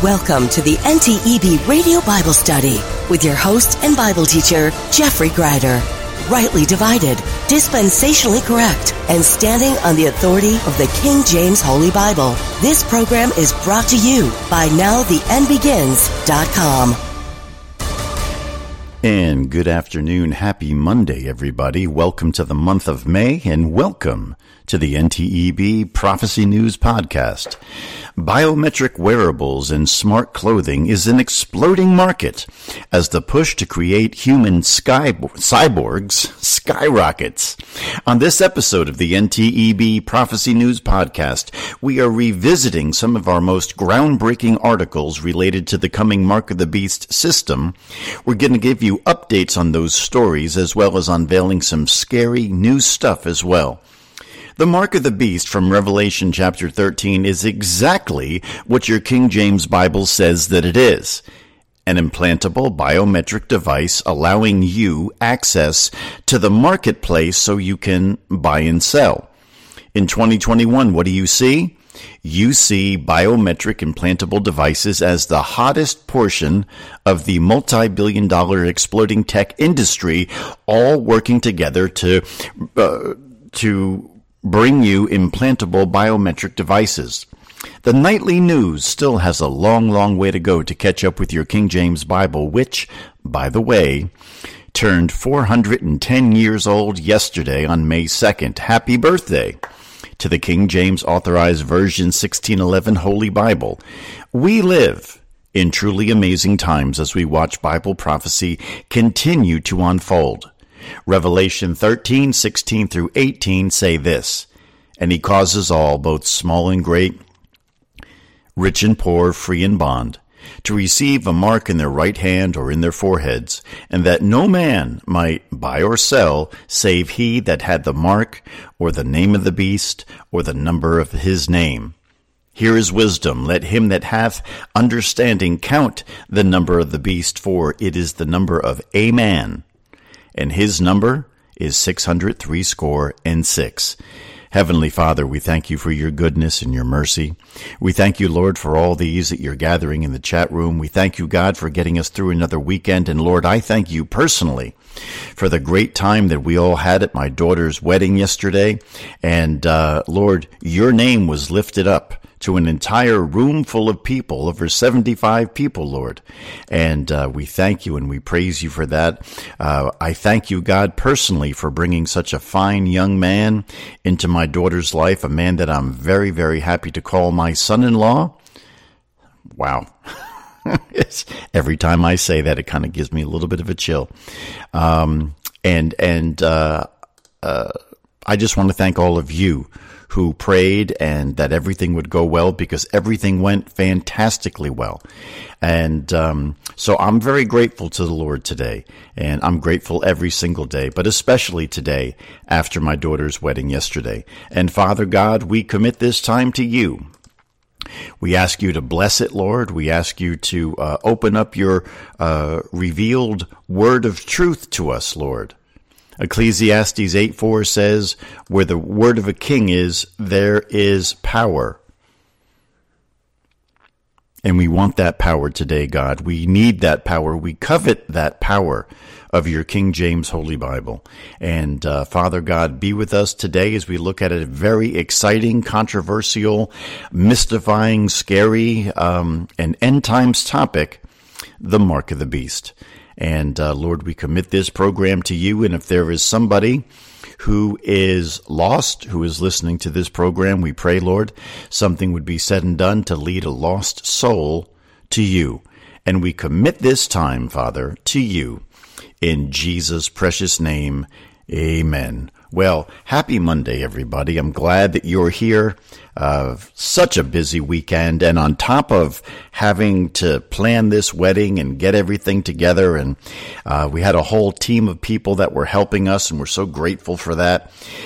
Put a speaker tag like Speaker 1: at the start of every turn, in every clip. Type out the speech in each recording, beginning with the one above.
Speaker 1: Welcome to the NTEB Radio Bible Study with your host and Bible teacher, Jeffrey Grider. Rightly divided, dispensationally correct, and standing on the authority of the King James Holy Bible. This program is brought to you by NowTheEndBegins.com.
Speaker 2: And good afternoon. Happy Monday, everybody. Welcome to the month of May, and welcome to the NTEB Prophecy News Podcast. Biometric wearables and smart clothing is an exploding market as the push to create human cyborgs skyrockets. On this episode of the NTEB Prophecy News Podcast, we are revisiting some of our most groundbreaking articles related to the coming Mark of the Beast system. We're going to give you updates on those stories as well as unveiling some scary new stuff as well. The Mark of the Beast from Revelation chapter 13 is exactly what your King James Bible says that it is. An implantable biometric device allowing you access to the marketplace so you can buy and sell. In 2021, what do you see? You see biometric implantable devices as the hottest portion of the multi-billion-dollar exploding tech industry, all working together to bring you implantable biometric devices. The nightly news still has a long, long way to go to catch up with your King James Bible, which, by the way, turned 410 years old yesterday on May 2nd. Happy birthday to the King James Authorized Version 1611 Holy Bible. We live in truly amazing times as we watch Bible prophecy continue to unfold. Revelation 13, 16 through 18 say this, "And he causes all, both small and great, rich and poor, free and bond, to receive a mark in their right hand or in their foreheads, and that no man might buy or sell, save he that had the mark, or the name of the beast, or the number of his name. Here is wisdom. Let him that hath understanding count the number of the beast, for it is the number of a man, and his number is 666. Heavenly Father, we thank you for your goodness and your mercy. We thank you, Lord, for all these that you're gathering in the chat room. We thank you, God, for getting us through another weekend. And Lord, I thank you personally for the great time that we all had at my daughter's wedding yesterday. And Lord, your name was lifted up to an entire room full of people, over 75 people, Lord. And we thank you and we praise you for that. I thank you, God, personally for bringing such a fine young man into my daughter's life, a man that I'm very, very happy to call my son-in-law. Wow. Every time I say that, it kind of gives me a little bit of a chill. I just want to thank all of you who prayed and that everything would go well, because everything went fantastically well. And so I'm very grateful to the Lord today, and I'm grateful every single day, but especially today after my daughter's wedding yesterday. And Father God, we commit this time to you. We ask you to bless it, Lord. We ask you to open up your revealed word of truth to us, Lord. Ecclesiastes 8:4 says, where the word of a king is, there is power. And we want that power today, God. We need that power. We covet that power of your King James Holy Bible. And Father God, be with us today as we look at a very exciting, controversial, mystifying, scary, and end times topic, the Mark of the Beast. And Lord, we commit this program to you. And if there is somebody who is lost, who is listening to this program, we pray, Lord, something would be said and done to lead a lost soul to you. And we commit this time, Father, to you. In Jesus' precious name, amen. Well, happy Monday, everybody. I'm glad that you're here. Such a busy weekend, and on top of having to plan this wedding and get everything together, and we had a whole team of people that were helping us, and we're so grateful for that.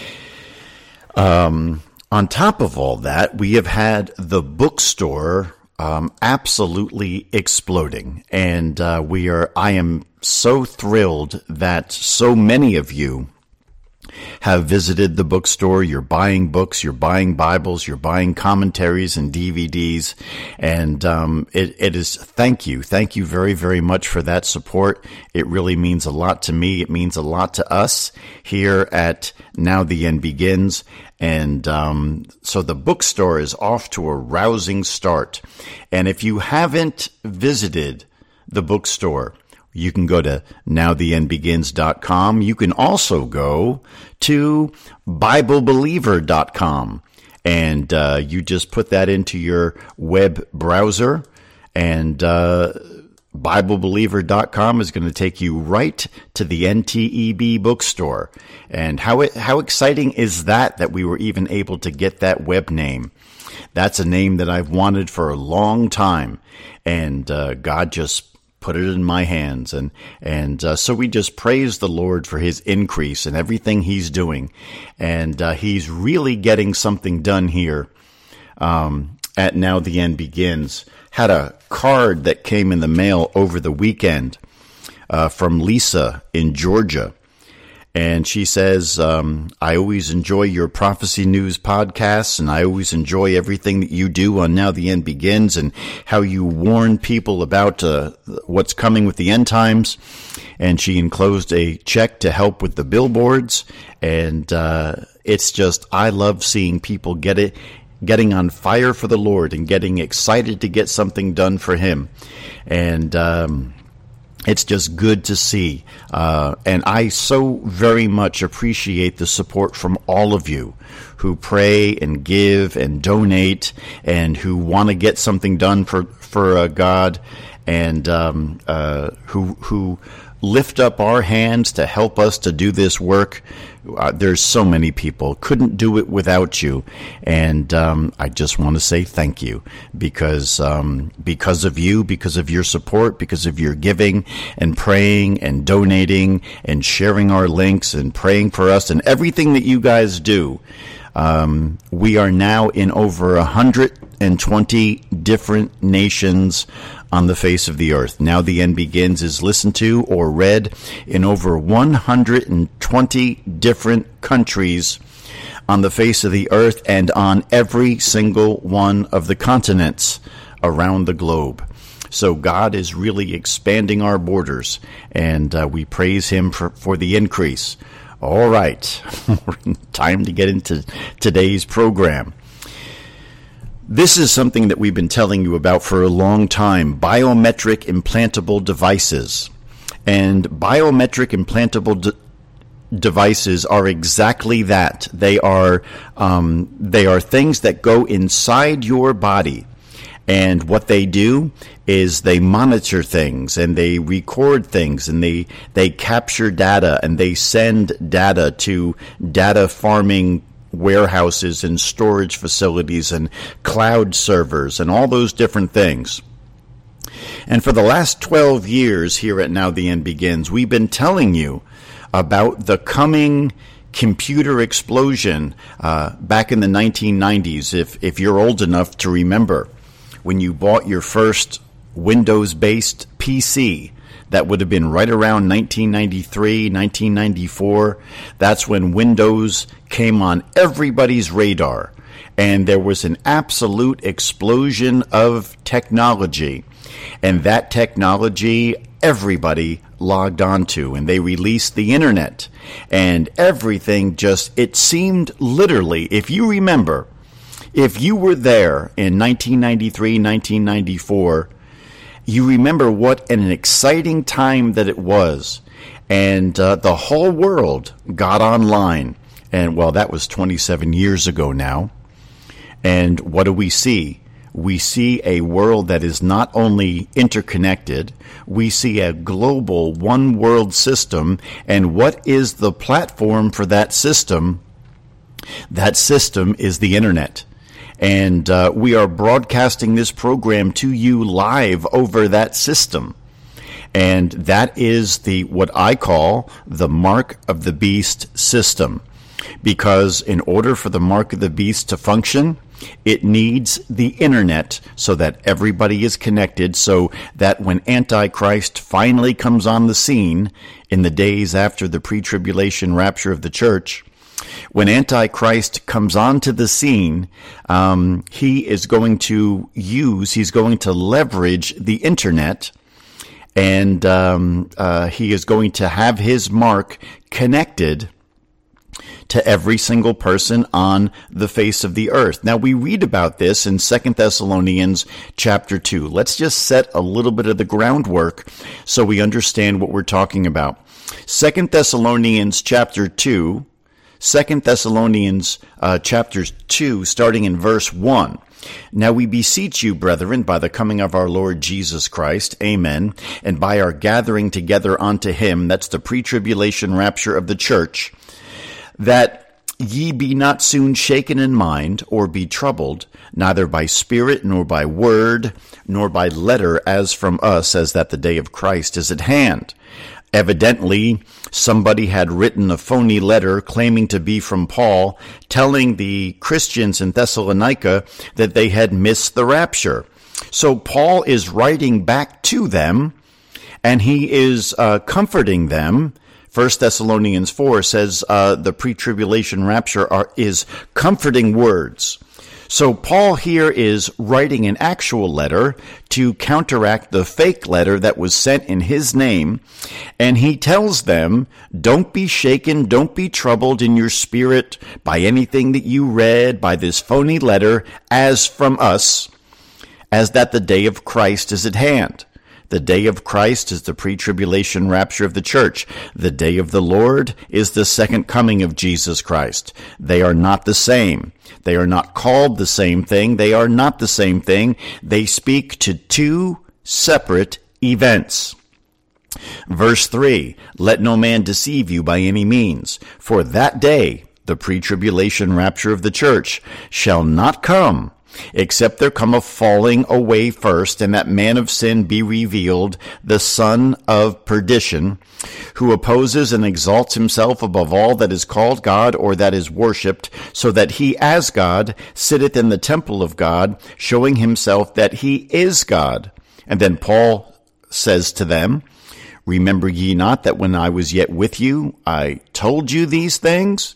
Speaker 2: On top of all that, we have had the bookstore absolutely exploding, and I am so thrilled that so many of you have visited the bookstore. You're buying books, you're buying Bibles, you're buying commentaries and DVDs. And it is, thank you very, very much for that support. It really means a lot to me. It means a lot to us here at Now the End Begins. And so the bookstore is off to a rousing start. And if you haven't visited the bookstore, you can go to nowtheendbegins.com. You can also go to BibleBeliever.com. And you just put that into your web browser, and BibleBeliever.com is going to take you right to the NTEB bookstore. And how exciting is that we were even able to get that web name? That's a name that I've wanted for a long time, and God just put it in my hands. And so we just praise the Lord for his increase and everything he's doing. And he's really getting something done here at Now the End Begins. Had a card that came in the mail over the weekend from Lisa in Georgia. And she says, I always enjoy your Prophecy News podcasts, and I always enjoy everything that you do on Now the End Begins and how you warn people about what's coming with the end times. And she enclosed a check to help with the billboards. And it's just, I love seeing people getting on fire for the Lord and getting excited to get something done for him. And it's just good to see. And I so very much appreciate the support from all of you who pray and give and donate and who want to get something done for God, and who lift up our hands to help us to do this work. There's so many people. Couldn't do it without you. And I just want to say thank you because of you, because of your support, because of your giving and praying and donating and sharing our links and praying for us and everything that you guys do. We are now in over 120 different nations on the face of the earth. Now the End Begins is listened to or read in over 120 different countries on the face of the earth and on every single one of the continents around the globe. So God is really expanding our borders, and we praise him for the increase. All right, time to get into today's program. This is something that we've been telling you about for a long time, biometric implantable devices. And biometric implantable devices are exactly that. They are things that go inside your body. And what they do is they monitor things and they record things and they capture data and they send data to data farming warehouses and storage facilities and cloud servers and all those different things. And for the last 12 years here at Now the End Begins, we've been telling you about the coming computer explosion back in the 1990s, if you're old enough to remember, when you bought your first Windows-based PC. That would have been right around 1993, 1994. That's when Windows came on everybody's radar. And there was an absolute explosion of technology. And that technology, everybody logged onto. And they released the internet. And everything it seemed literally, if you remember, if you were there in 1993, 1994, you remember what an exciting time that it was. And the whole world got online. And, well, that was 27 years ago now. And what do we see? We see a world that is not only interconnected, we see a global one-world system. And what is the platform for that system? That system is the internet. And we are broadcasting this program to you live over that system. And that is what I call the Mark of the Beast system. Because in order for the Mark of the Beast to function, It needs the internet so that everybody is connected, so that when Antichrist finally comes on the scene in the days after the pre-tribulation rapture of the church, when Antichrist comes onto the scene, he's going to leverage the internet, and he is going to have his mark connected to every single person on the face of the earth. Now, we read about this in 2 Thessalonians chapter 2. Let's just set a little bit of the groundwork so we understand what we're talking about. 2 Thessalonians chapter 2, 2 Thessalonians chapter 2, starting in verse 1. Now we beseech you, brethren, by the coming of our Lord Jesus Christ, amen, and by our gathering together unto him, that's the pre-tribulation rapture of the church, that ye be not soon shaken in mind, or be troubled, neither by spirit, nor by word, nor by letter, as from us, as that the day of Christ is at hand. Evidently, somebody had written a phony letter claiming to be from Paul, telling the Christians in Thessalonica that they had missed the rapture. So Paul is writing back to them, and he is comforting them. 1 Thessalonians 4 says the pre-tribulation rapture is comforting words. So Paul here is writing an actual letter to counteract the fake letter that was sent in his name, and he tells them, don't be shaken, don't be troubled in your spirit by anything that you read, by this phony letter, as from us, as that the day of Christ is at hand. The day of Christ is the pre-tribulation rapture of the church. The day of the Lord is the second coming of Jesus Christ. They are not the same. They are not called the same thing. They are not the same thing. They speak to two separate events. Verse 3, let no man deceive you by any means, for that day, the pre-tribulation rapture of the church, shall not come, except there come a falling away first, and that man of sin be revealed, the son of perdition, who opposes and exalts himself above all that is called God or that is worshipped, so that he as God sitteth in the temple of God, showing himself that he is God. And then Paul says to them, remember ye not that when I was yet with you, I told you these things?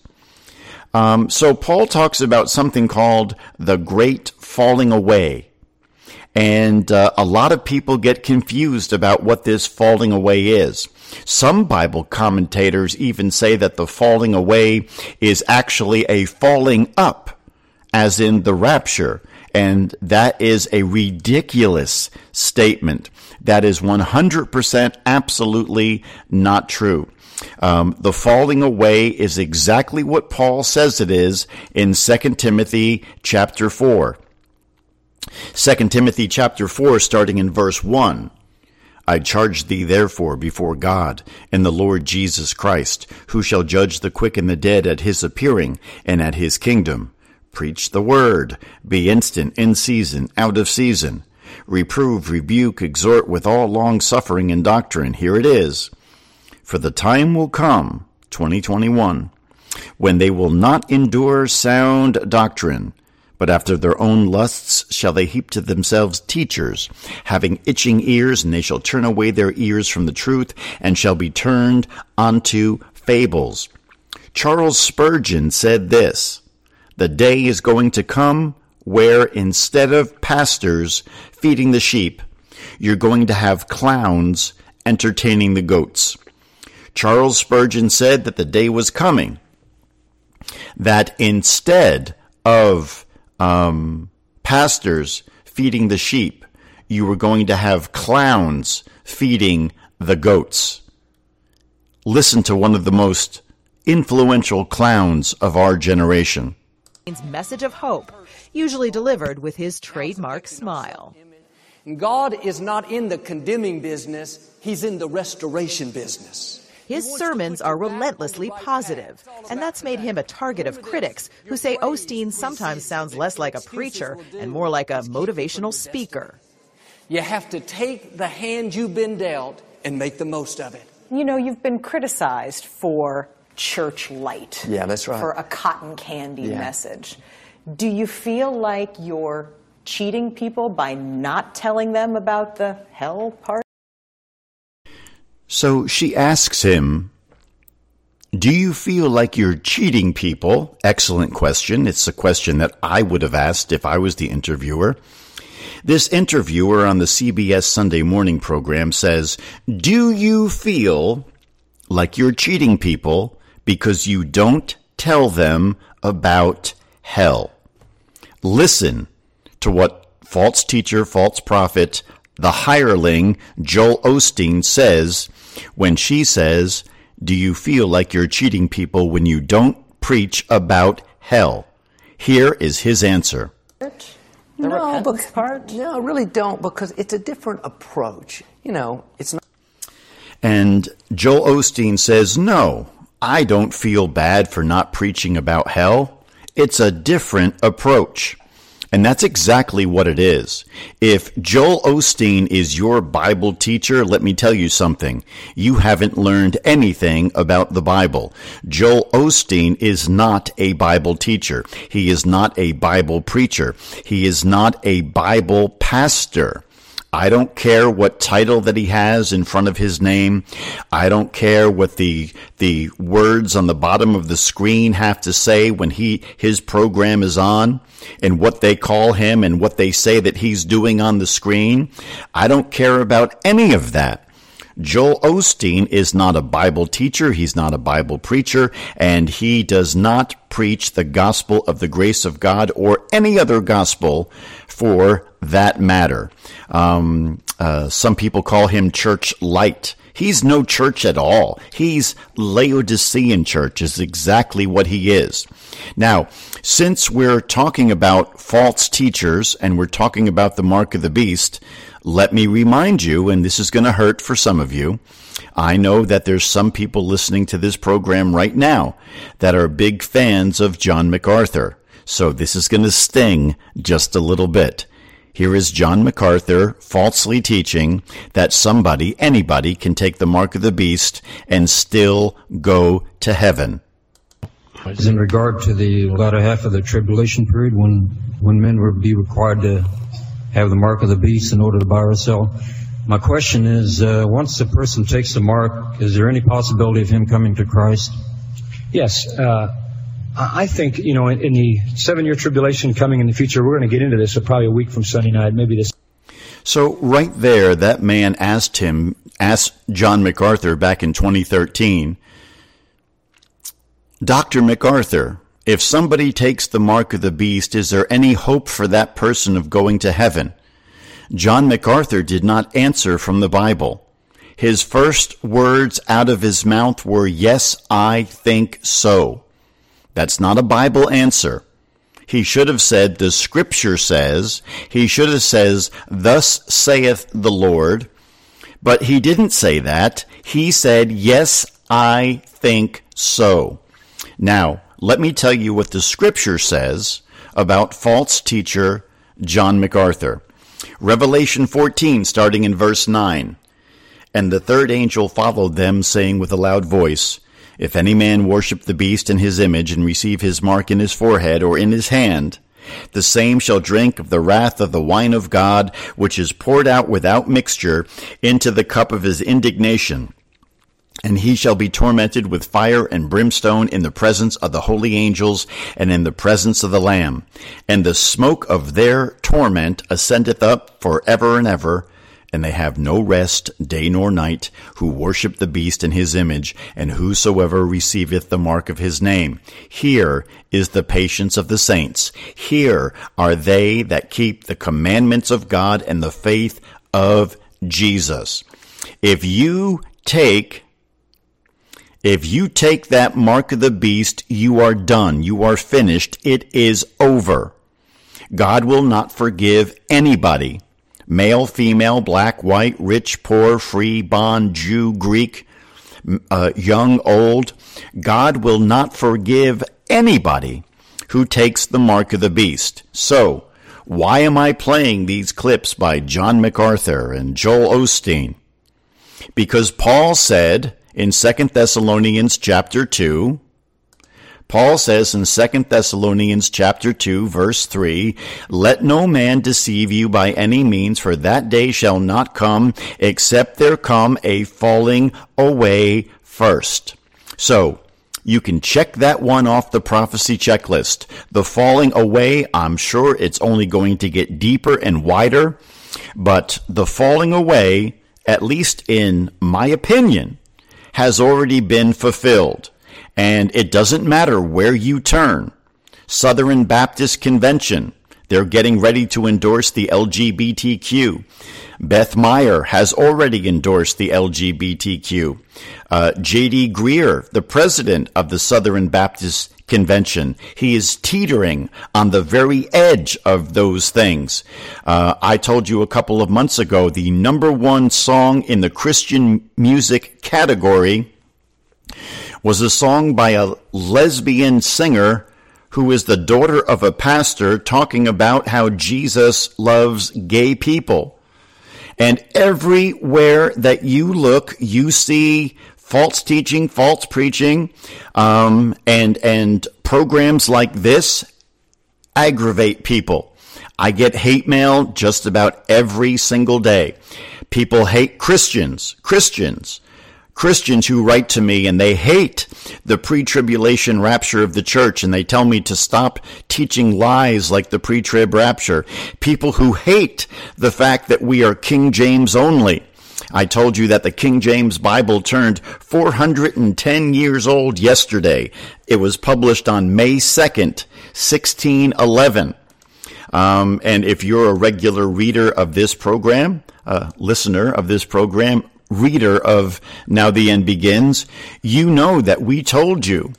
Speaker 2: So Paul talks about something called the great falling away. And a lot of people get confused about what this falling away is. Some Bible commentators even say that the falling away is actually a falling up, as in the rapture. And that is a ridiculous statement. That is 100% absolutely not true. The falling away is exactly what Paul says it is in 2 Timothy chapter 4. 2 Timothy chapter 4, starting in verse 1. I charge thee therefore before God and the Lord Jesus Christ, who shall judge the quick and the dead at his appearing and at his kingdom. Preach the word, be instant, in season, out of season. Reprove, rebuke, exhort with all long-suffering and doctrine. Here it is. For the time will come, 2021, when they will not endure sound doctrine, but after their own lusts shall they heap to themselves teachers, having itching ears, and they shall turn away their ears from the truth, and shall be turned unto fables. Charles Spurgeon said this, the day is going to come where instead of pastors feeding the sheep, you're going to have clowns entertaining the goats. Charles Spurgeon said that the day was coming that instead of pastors feeding the sheep, you were going to have clowns feeding the goats. Listen to one of the most influential clowns of our generation.
Speaker 3: Message of hope, usually delivered with his trademark smile.
Speaker 4: God is not in the condemning business, he's in the restoration business.
Speaker 3: His sermons are relentlessly positive, and that's made him a target of critics who say Osteen sometimes sounds less like a preacher and more like a motivational speaker.
Speaker 4: You have to take the hand you've been dealt and make the most of it.
Speaker 5: You know, you've been criticized for church light.
Speaker 4: Yeah, that's right.
Speaker 5: For a cotton candy message. Do you feel like you're cheating people by not telling them about the hell part?
Speaker 2: So she asks him, do you feel like you're cheating people? Excellent question. It's a question that I would have asked if I was the interviewer. This interviewer on the CBS Sunday morning program says, do you feel like you're cheating people because you don't tell them about hell? Listen to what false teacher, false prophet, the hireling, Joel Osteen says when she says, do you feel like you're cheating people when you don't preach about hell? Here is his answer.
Speaker 6: No, I really don't, because it's a different approach. It's not.
Speaker 2: And Joel Osteen says, no, I don't feel bad for not preaching about hell. It's a different approach. And that's exactly what it is. If Joel Osteen is your Bible teacher, let me tell you something. You haven't learned anything about the Bible. Joel Osteen is not a Bible teacher. He is not a Bible preacher. He is not a Bible pastor. I don't care what title that he has in front of his name. I don't care what the words on the bottom of the screen have to say when his program is on, and what they call him and what they say that he's doing on the screen. I don't care about any of that. Joel Osteen is not a Bible teacher. He's not a Bible preacher, and he does not preach the gospel of the grace of God or any other gospel for that matter. Some people call him church light. He's no church at all. He's Laodicean church is exactly what he is. Now, since we're talking about false teachers and we're talking about the mark of the beast, let me remind you, and this is going to hurt for some of you, I know that there's some people listening to this program right now that are big fans of John MacArthur. So this is going to sting just a little bit. Here is John MacArthur falsely teaching that anybody can take the mark of the beast and still go to heaven.
Speaker 7: Is in regard to the latter half of the tribulation period when men will be required to have the mark of the beast in order to buy or sell. My question is, once the person takes the mark, is there any possibility of him coming to Christ?
Speaker 8: Yes. I think, in the 7-year tribulation coming in the future, we're going to get into this, so probably a week from Sunday night, maybe this.
Speaker 2: So right there, that man asked John MacArthur back in 2013, Dr. MacArthur, if somebody takes the mark of the beast, is there any hope for that person of going to heaven? John MacArthur did not answer from the Bible. His first words out of his mouth were, yes, I think so. That's not a Bible answer. He should have said, the Scripture says. He should have said, thus saith the Lord. But he didn't say that. He said, yes, I think so. Now, let me tell you what the Scripture says about false teacher John MacArthur. Revelation 14, starting in verse 9. And the third angel followed them, saying with a loud voice, if any man worship the beast and his image, and receive his mark in his forehead or in his hand, the same shall drink of the wrath of the wine of God, which is poured out without mixture into the cup of his indignation. And he shall be tormented with fire and brimstone in the presence of the holy angels and in the presence of the Lamb. And the smoke of their torment ascendeth up for ever and ever. And they have no rest day nor night, who worship the beast and his image, and whosoever receiveth the mark of his name. Here is the patience of the saints. Here are they that keep the commandments of God and the faith of Jesus. If you take that mark of the beast, you are done. You are finished. It is over. God will not forgive anybody. Male, female, black, white, rich, poor, free, bond, Jew, Greek, young, old. God will not forgive anybody who takes the mark of the beast. So, why am I playing these clips by John MacArthur and Joel Osteen? Because Paul said in 2 Thessalonians chapter 2, Paul says in 2 Thessalonians chapter 2, verse 3, "Let no man deceive you by any means, for that day shall not come, except there come a falling away first." So, you can check that one off the prophecy checklist. The falling away, I'm sure it's only going to get deeper and wider, but the falling away, at least in my opinion, has already been fulfilled. And it doesn't matter where you turn. Southern Baptist Convention, they're getting ready to endorse the LGBTQ. Beth Meyer has already endorsed the LGBTQ. J.D. Greer, the president of the Southern Baptist Convention, he is teetering on the very edge of those things. I told you a couple of months ago, the number one song in the Christian music category was a song by a lesbian singer who is the daughter of a pastor talking about how Jesus loves gay people. And everywhere that you look, you see false teaching, false preaching, and programs like this aggravate people. I get hate mail just about every single day. People hate Christians who write to me and they hate the pre-tribulation rapture of the church, and they tell me to stop teaching lies like the pre-trib rapture. People who hate the fact that we are King James only. I told you that the King James Bible turned 410 years old yesterday. It was published on May 2nd, 1611. And if you're a regular reader of this program, listener of this program, reader of Now the End Begins, you know that we told you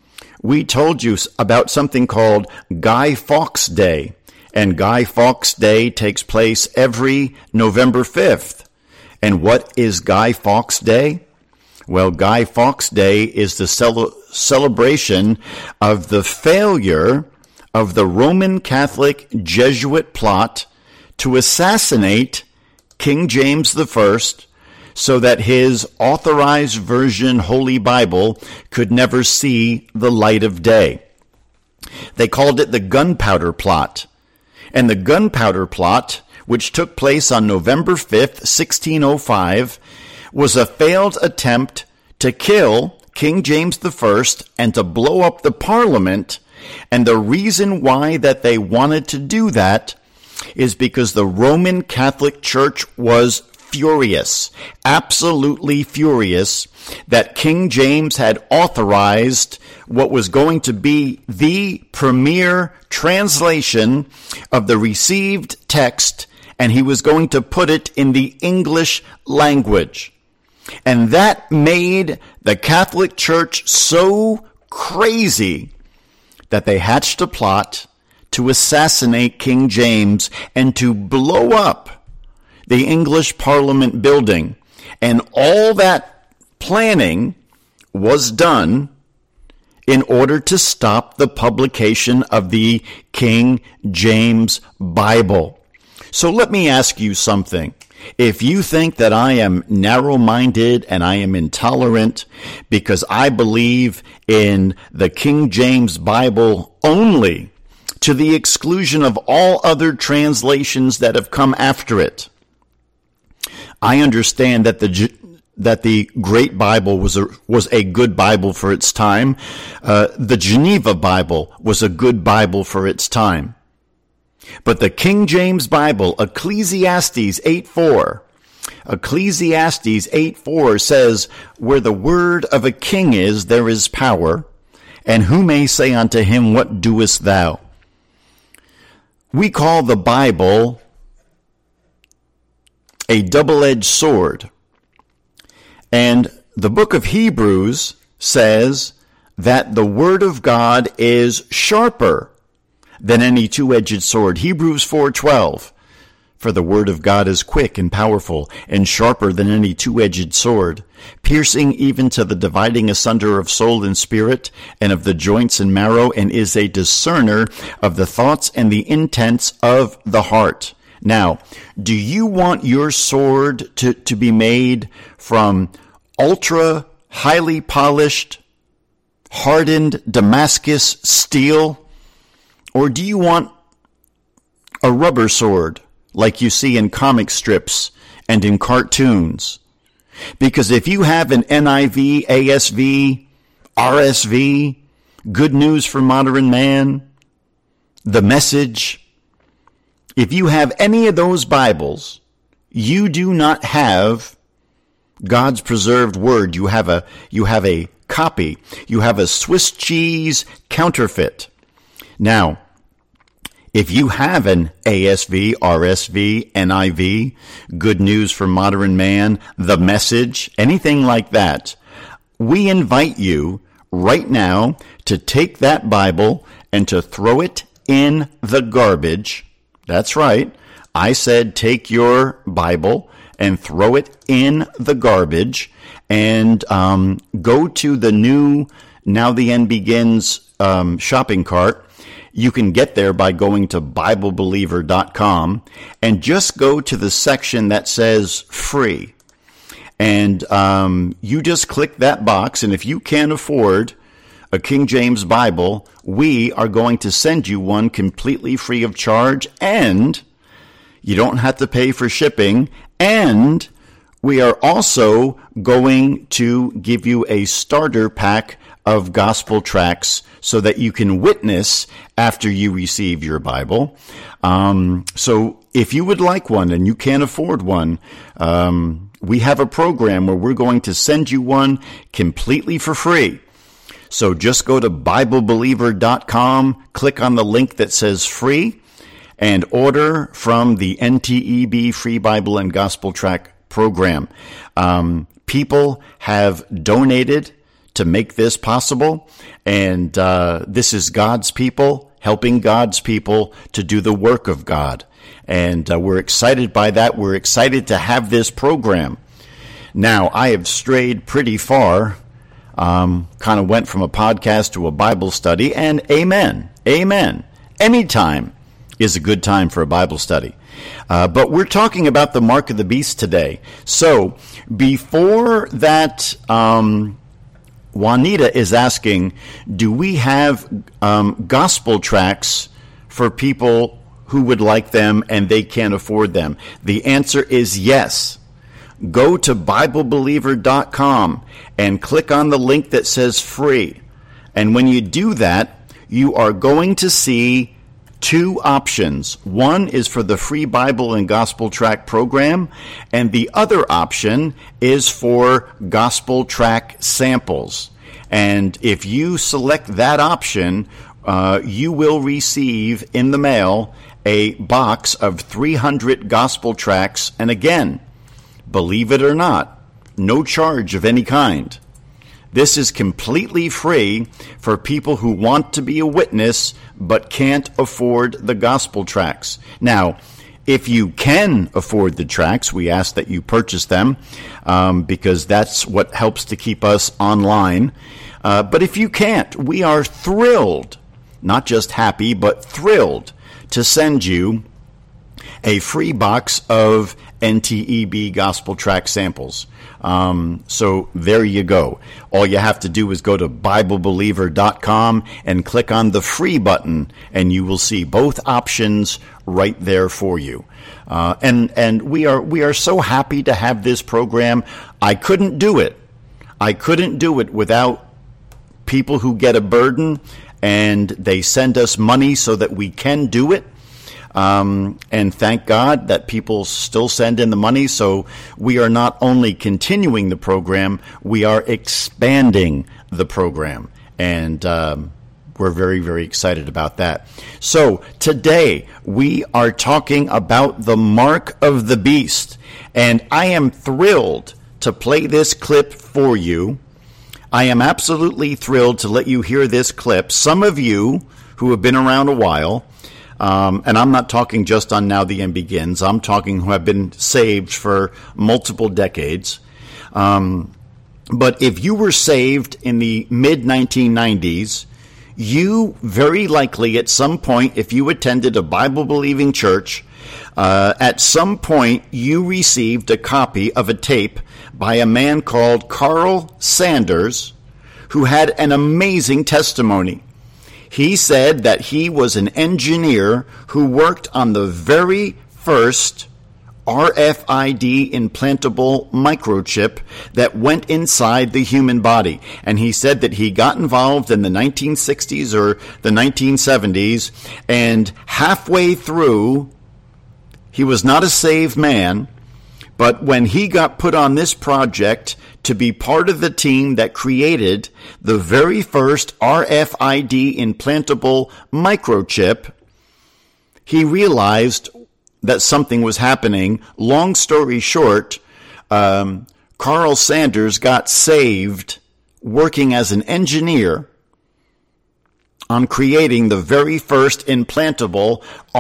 Speaker 2: about something called Guy Fawkes Day. And Guy Fawkes Day takes place every November 5th. And what is Guy Fawkes Day? Well, Guy Fawkes Day is the celebration of the failure of the Roman Catholic Jesuit plot to assassinate King James I, so that his authorized version Holy Bible could never see the light of day. They called it the Gunpowder Plot. And the Gunpowder Plot, which took place on November 5th, 1605, was a failed attempt to kill King James I and to blow up the Parliament. And the reason why that they wanted to do that is because the Roman Catholic Church was furious, absolutely furious, that King James had authorized what was going to be the premier translation of the received text, and he was going to put it in the English language. And that made the Catholic Church so crazy that they hatched a plot to assassinate King James and to blow up the English Parliament building. And all that planning was done in order to stop the publication of the King James Bible. So let me ask you something. If you think that I am narrow-minded and I am intolerant because I believe in the King James Bible only, to the exclusion of all other translations that have come after it, I understand that the Great Bible was a good Bible for its time. The Geneva Bible was a good Bible for its time. But the King James Bible, Ecclesiastes 8:4 says, "Where the word of a king is, there is power, and who may say unto him, what doest thou?" We call the Bible a double-edged sword. And the book of Hebrews says that the word of God is sharper than any two-edged sword. Hebrews 4:12. For the word of God is quick and powerful and sharper than any two-edged sword, piercing even to the dividing asunder of soul and spirit and of the joints and marrow, and is a discerner of the thoughts and the intents of the heart. Now, do you want your sword to be made from ultra highly polished hardened Damascus steel? Or do you want a rubber sword like you see in comic strips and in cartoons? Because if you have an NIV, ASV, RSV, Good News for Modern Man, The Message, if you have any of those Bibles, you do not have God's preserved word. You have a copy. You have a Swiss cheese counterfeit. Now, if you have an ASV, RSV, NIV, Good News for Modern Man, The Message, anything like that, we invite you right now to take that Bible and to throw it in the garbage. That's right. I said take your Bible and throw it in the garbage and go to the new Now the End Begins shopping cart. You can get there by going to BibleBeliever.com and just go to the section that says free. And you just click that box, and if you can't afford a King James Bible, we are going to send you one completely free of charge, and you don't have to pay for shipping, and we are also going to give you a starter pack of gospel tracts so that you can witness after you receive your Bible. So if you would like one and you can't afford one, we have a program where we're going to send you one completely for free. So just go to BibleBeliever.com, click on the link that says free, and order from the NTEB Free Bible and Gospel Tract program. People have donated to make this possible, and this is God's people helping God's people to do the work of God. And we're excited by that. We're excited to have this program. Now, I have strayed pretty far, kind of went from a podcast to a Bible study, and amen, anytime is a good time for a Bible study. But we're talking about the mark of the beast today. So before that, Juanita is asking, do we have gospel tracts for people who would like them and they can't afford them? The answer is yes. Go to BibleBeliever.com and click on the link that says free. And when you do that, you are going to see two options. One is for the free Bible and Gospel Tract program, and the other option is for Gospel Tract samples. And if you select that option, you will receive in the mail a box of 300 Gospel Tracts, and again, believe it or not, no charge of any kind. This is completely free for people who want to be a witness but can't afford the gospel tracts. Now, if you can afford the tracts, we ask that you purchase them because that's what helps to keep us online. But if you can't, we are thrilled, not just happy, but thrilled to send you a free box of NTEB Gospel Tract samples. So there you go. All you have to do is go to BibleBeliever.com and click on the free button, and you will see both options right there for you. And we are so happy to have this program. I couldn't do it. I couldn't do it without people who get a burden and they send us money so that we can do it. And thank God that people still send in the money. So we are not only continuing the program, we are expanding the program. And we're very, very excited about that. So today we are talking about the mark of the beast. And I am thrilled to play this clip for you. I am absolutely thrilled to let you hear this clip. Some of you who have been around a while, and I'm not talking just on Now the End Begins. I'm talking who have been saved for multiple decades. But if you were saved in the mid-1990s, you very likely at some point, if you attended a Bible-believing church, at some point you received a copy of a tape by a man called Carl Sanders, who had an amazing testimony. He said that he was an engineer who worked on the very first RFID implantable microchip that went inside the human body. And he said that he got involved in the 1960s or the 1970s, and halfway through, he was not a saved man, but when he got put on this project to be part of the team that created the very first RFID implantable microchip, he realized that something was happening. Long story short, Carl Sanders got saved working as an engineer on creating the very first implantable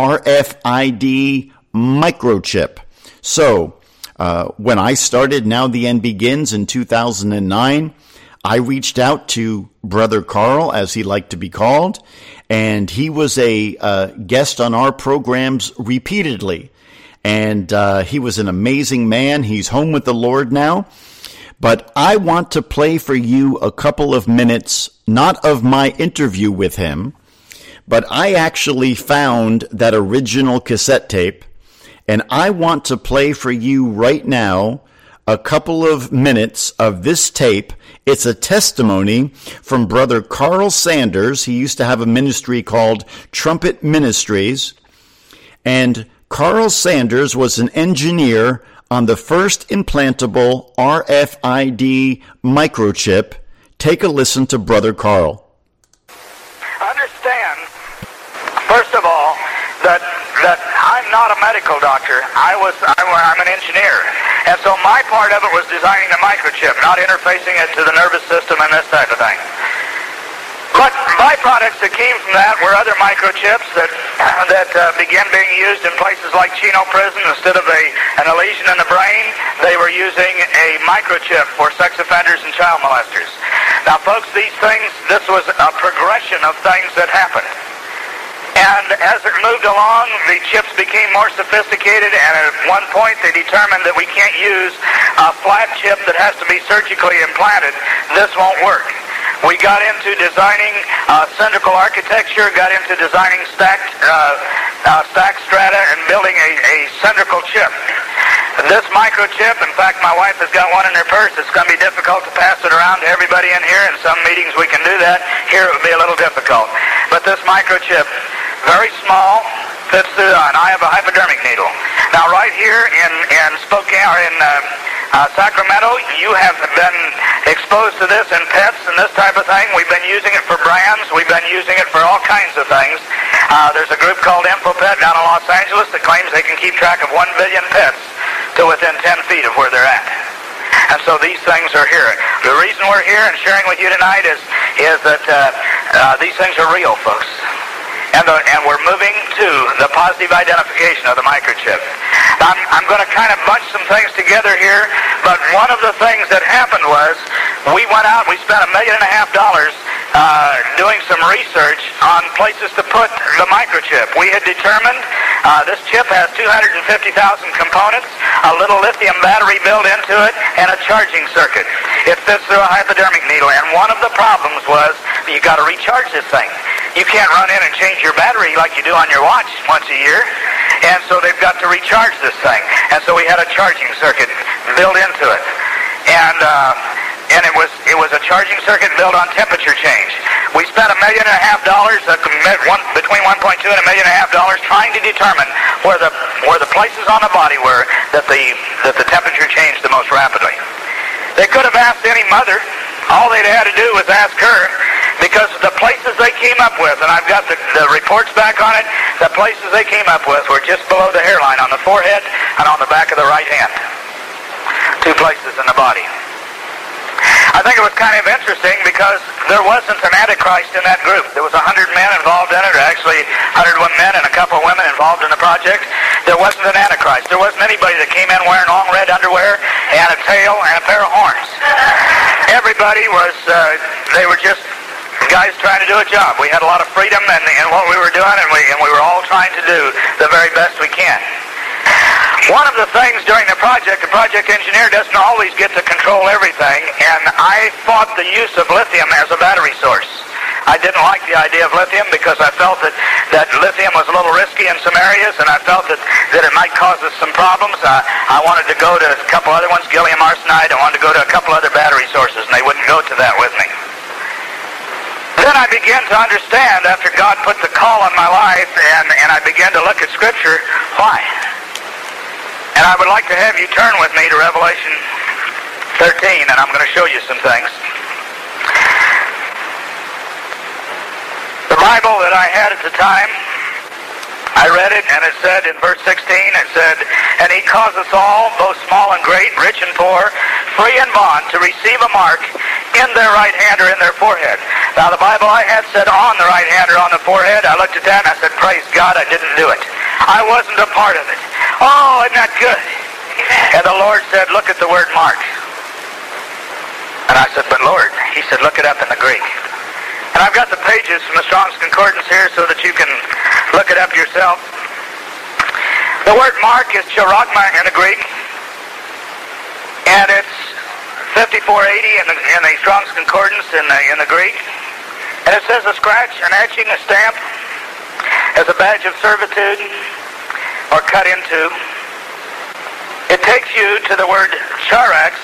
Speaker 2: RFID microchip. So, when I started Now the End Begins in 2009, I reached out to Brother Carl, as he liked to be called, and he was a guest on our programs repeatedly. And he was an amazing man. He's home with the Lord now. But I want to play for you a couple of minutes, not of my interview with him, but I actually found that original cassette tape, and I want to play for you right now a couple of minutes of this tape. It's a testimony from Brother Carl Sanders. He used to have a ministry called Trumpet Ministries. And Carl Sanders was an engineer on the first implantable RFID microchip. Take a listen to Brother Carl.
Speaker 9: Understand, first of all, that I'm not a medical doctor. I'm an engineer. And so my part of it was designing the microchip, not interfacing it to the nervous system and this type of thing. But byproducts that came from that were other microchips that began being used in places like Chino Prison. Instead of an lesion in the brain, they were using a microchip for sex offenders and child molesters. Now, folks, this was a progression of things that happened. And as it moved along, the chips became more sophisticated, and at one point they determined that we can't use a flat chip that has to be surgically implanted. This won't work. We got into designing cylindrical architecture, got into designing stacked strata, and building a cylindrical chip. This microchip, in fact, my wife has got one in her purse. It's going to be difficult to pass it around to everybody in here. In some meetings we can do that. Here it would be a little difficult. But this microchip, very small, fits through, and I have a hypodermic needle. Now, right here in Spokane, or in Sacramento, you have been exposed to this in pets and this type of thing. We've been using it for brands. We've been using it for all kinds of things. There's a group called InfoPet down in Los Angeles that claims they can keep track of 1 billion pets to within 10 feet of where they're at. And so these things are here. The reason we're here and sharing with you tonight is that these things are real, folks. And we're moving to the positive identification of the microchip. I'm going to kind of bunch some things together here, but one of the things that happened was we went out, we spent $1.5 million doing some research on places to put the microchip. We had determined this chip has 250,000 components, a little lithium battery built into it, and a charging circuit. It fits through a hypodermic needle, and one of the problems was you got to recharge this thing. You can't run in and change your battery like you do on your watch once a year, and so they've got to recharge this thing. And so we had a charging circuit built into it, and it was a charging circuit built on temperature change. We spent $1.5 million, between 1.2 and $1.5 million, trying to determine where the places on the body were that the temperature changed the most rapidly. They could have asked any mother. All they'd had to do was ask her, because the places they came up with, and I've got the reports back on it, the places they came up with were just below the hairline, on the forehead and on the back of the right hand. 2 places in the body. I think it was kind of interesting because there wasn't an Antichrist in that group. There was 100 men involved in it, or actually 101 men and a couple of women involved in the project. There wasn't an Antichrist. There wasn't anybody that came in wearing long red underwear and a tail and a pair of horns. Everybody was, they were just guys trying to do a job. We had a lot of freedom in what we were doing, and we were all trying to do the very best we can. One of the things during the project engineer doesn't always get to control everything, and I fought the use of lithium as a battery source. I didn't like the idea of lithium because I felt that lithium was a little risky in some areas, and I felt that it might cause us some problems. I wanted to go to a couple other ones, gallium arsenide. I wanted to go to a couple other battery sources, and they wouldn't go to that with me. Then I began to understand, after God put the call on my life, and I began to look at Scripture, why? And I would like to have you turn with me to Revelation 13, and I'm going to show you some things. The Bible that I had at the time, I read it, and it said in verse 16, it said, "And he caused us all, both small and great, rich and poor, free and bond, to receive a mark in their right hand or in their forehead." Now the Bible I had said on the right hand or on the forehead. I looked at that and I said, praise God, I didn't do it. I wasn't a part of it. Oh, isn't that good? And the Lord said, look at the word mark. And I said, but Lord, he said, look it up in the Greek. And I've got the pages from the Strong's Concordance here so that you can look it up yourself. The word mark is charagma in the Greek. And it's 5480 in the Strong's Concordance in the Greek. And it says a scratch, an etching, a stamp, as a badge of servitude, or cut into. It takes you to the word charax,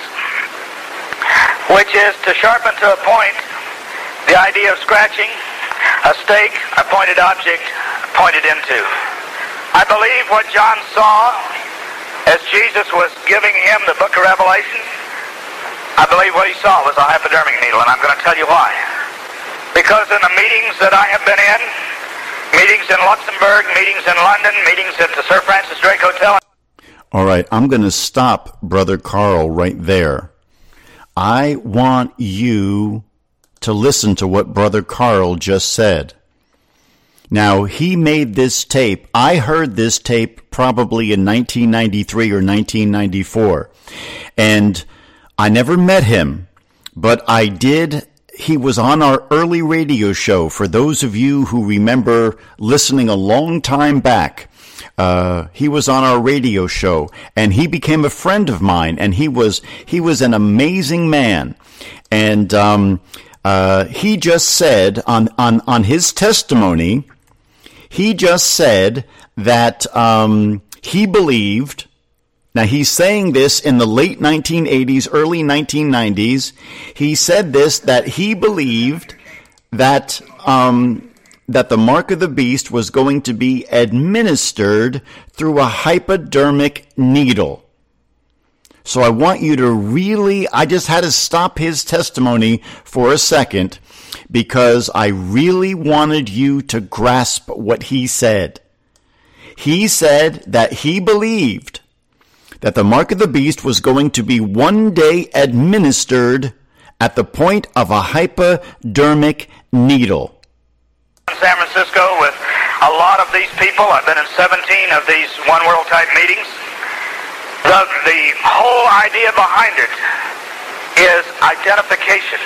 Speaker 9: which is to sharpen to a point. The idea of scratching, a stake, a pointed object, pointed into. I believe what John saw as Jesus was giving him the book of Revelation, I believe what he saw was a hypodermic needle, and I'm going to tell you why. Because in the meetings that I have been in, meetings in Luxembourg, meetings in London, meetings at the Sir Francis Drake Hotel.
Speaker 2: All right, I'm going to stop Brother Carl right there. I want you to listen to what Brother Carl just said. Now, he made this tape. I heard this tape probably in 1993 or 1994. And I never met him, but I did. He was on our early radio show. For those of you who remember listening a long time back, he was on our radio show, and he became a friend of mine, and he was an amazing man. And he just said on his testimony, he just said that he believed. Now, he's saying this in the late 1980s, early 1990s. He said this, that he believed that that the mark of the beast was going to be administered through a hypodermic needle. So I want you to really, I just had to stop his testimony for a second because I really wanted you to grasp what he said. He said that he believed that the mark of the beast was going to be one day administered at the point of a hypodermic needle.
Speaker 9: In San Francisco with a lot of these people. I've been in 17 of these One World type meetings. The whole idea behind it is identification.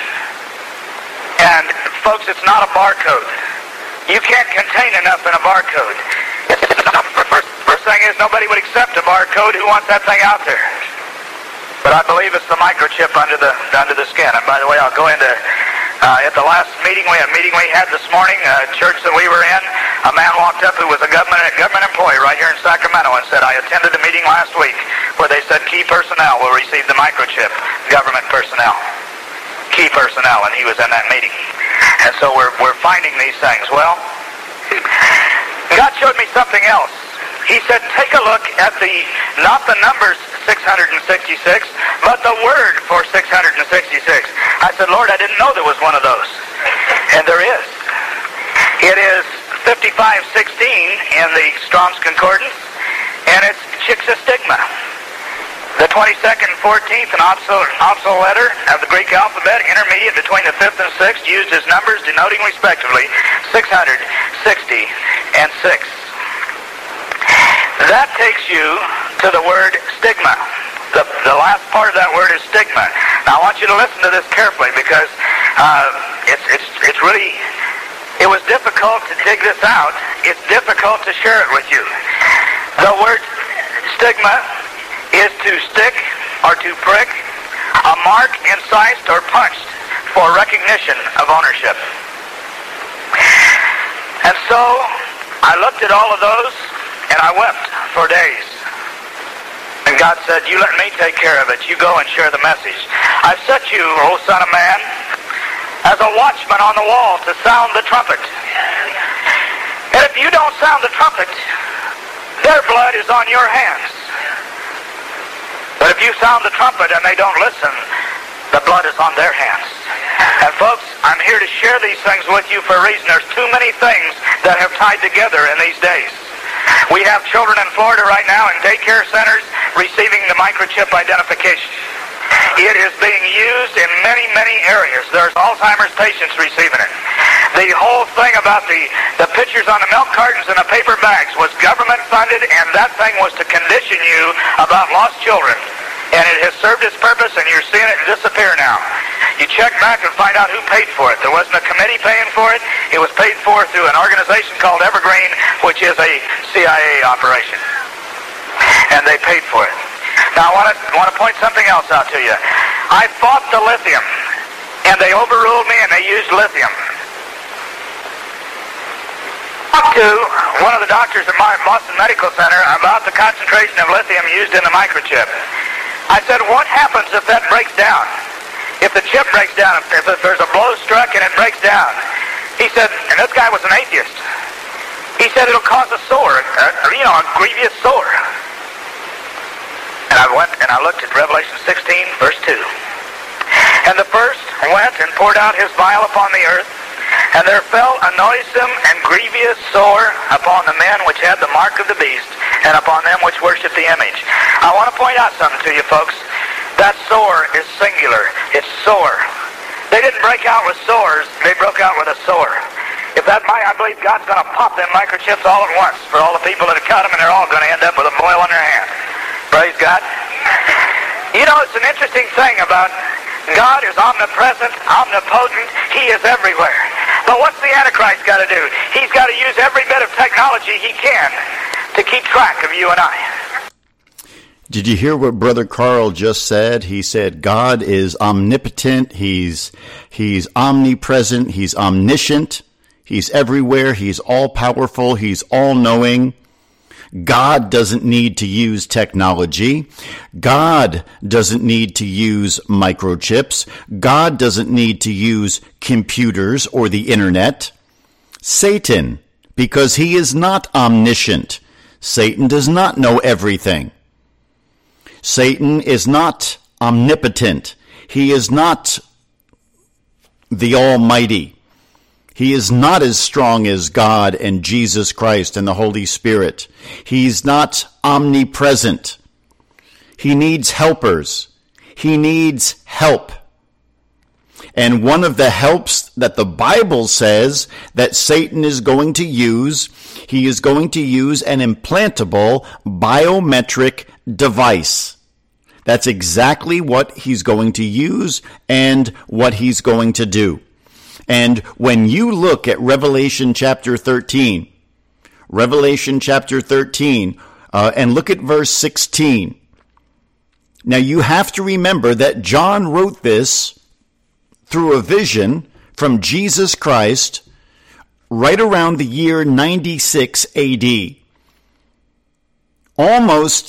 Speaker 9: And folks, it's not a barcode. You can't contain enough in a barcode. First thing is, nobody would accept a barcode. Who wants that thing out there? But I believe it's the microchip under the skin. And by the way, I'll go into at the last meeting we had this morning, a church that we were in, a man walked up who was a government employee right here in Sacramento and said, I attended a meeting last week where they said key personnel will receive the microchip, government personnel, key personnel, and he was in that meeting. And so we're finding these things. Well, God showed me something else. He said, take a look at not the numbers 666, but the word for 666. I said, Lord, I didn't know there was one of those. And there is. It is 5516 in the Strong's Concordance, and it's Chixistigma. The 22nd and 14th and optional letter of the Greek alphabet, intermediate between the 5th and 6th, used as numbers denoting respectively 660 and 6. That takes you to the word stigma. The last part of that word is stigma. Now I want you to listen to this carefully because it's really, it was difficult to dig this out. It's difficult to share it with you. The word stigma is to stick or to prick a mark incised or punched for recognition of ownership. And so I looked at all of those and I wept for days. And God said, you let me take care of it. You go and share the message. I've set you, O Son of Man, as a watchman on the wall to sound the trumpet. And if you don't sound the trumpet, their blood is on your hands. But if you sound the trumpet and they don't listen, the blood is on their hands. And folks, I'm here to share these things with you for a reason. There's too many things that have tied together in these days. We have children in Florida right now in daycare centers receiving the microchip identification. It is being used in many, many areas. There's Alzheimer's patients receiving it. The whole thing about the pictures on the milk cartons and the paper bags was government funded, and that thing was to condition you about lost children. And it has served its purpose, and you're seeing it disappear now. You check back and find out who paid for it. There wasn't a committee paying for it. It was paid for through an organization called Evergreen, which is a CIA operation. And they paid for it. Now, I want to point something else out to you. I fought the lithium, and they overruled me, and they used lithium. I talked to one of the doctors at my Boston Medical Center about the concentration of lithium used in the microchip. I said, what happens if that breaks down? If the chip breaks down, if there's a blow struck and it breaks down? He said, and this guy was an atheist, he said it'll cause a sore, a grievous sore. And I went and I looked at Revelation 16, verse 2. And the first went and poured out his vial upon the earth, and there fell a noisome and grievous sore upon the men which had the mark of the beast, and upon them which worship the image. I want to point out something to you, folks. That sore is singular. It's sore. They didn't break out with sores. They broke out with a sore. If that might, I believe God's going to pop them microchips all at once for all the people that have cut them, and they're all going to end up with a boil on their hand. Praise God. You know, it's an interesting thing about God is omnipresent, omnipotent. He is everywhere. But what's the Antichrist got to do? He's got to use every bit of technology he can to keep track of you and I.
Speaker 2: Did you hear what Brother Carl just said? He said God is omnipotent. He's omnipresent. He's omniscient. He's everywhere. He's all-powerful. He's all-knowing. God doesn't need to use technology. God doesn't need to use microchips. God doesn't need to use computers or the internet. Satan, because he is not omniscient. Satan does not know everything. Satan is not omnipotent. He is not the Almighty. He is not as strong as God and Jesus Christ and the Holy Spirit. He's not omnipresent. He needs helpers. He needs help. And one of the helps that the Bible says that Satan is going to use, he is going to use an implantable biometric device. That's exactly what he's going to use and what he's going to do. And when you look at Revelation chapter 13, and look at verse 16. Now you have to remember that John wrote this through a vision from Jesus Christ right around the year 96 AD. Almost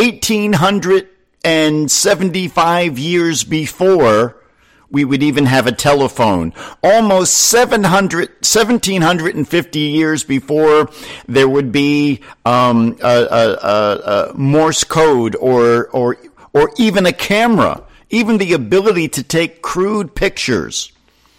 Speaker 2: 1875 years before we would even have a telephone. Almost 1750 years before there would be Morse code or even a camera, even the ability to take crude pictures.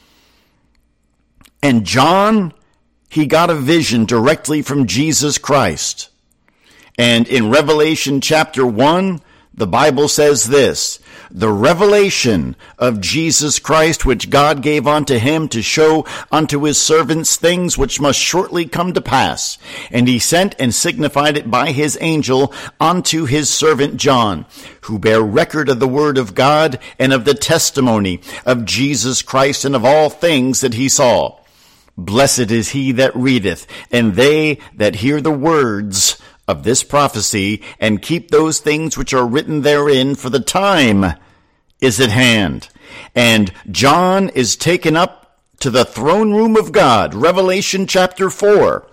Speaker 2: And John, he got a vision directly from Jesus Christ. And in Revelation chapter 1, the Bible says this, the revelation of Jesus Christ, which God gave unto him to show unto his servants things which must shortly come to pass. And he sent and signified it by his angel unto his servant John, who bare record of the word of God and of the testimony of Jesus Christ and of all things that he saw. Blessed is he that readeth, and they that hear the words of this prophecy, and keep those things which are written therein, for the time is at hand. And John is taken up to the throne room of God, Revelation chapter 4.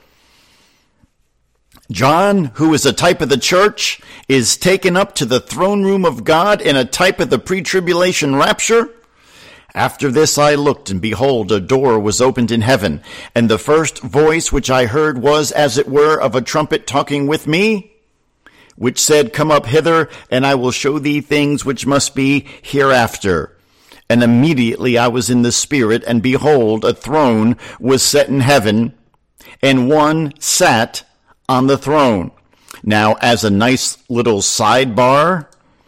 Speaker 2: John, who is a type of the church, is taken up to the throne room of God in a type of the pre-tribulation rapture. After this I looked, and behold, a door was opened in heaven, and the first voice which I heard was, as it were, of a trumpet talking with me, which said, Come up hither, and I will show thee things which must be hereafter. And immediately I was in the Spirit, and behold, a throne was set in heaven, and one sat on the throne. Now, as a nice little sidebar,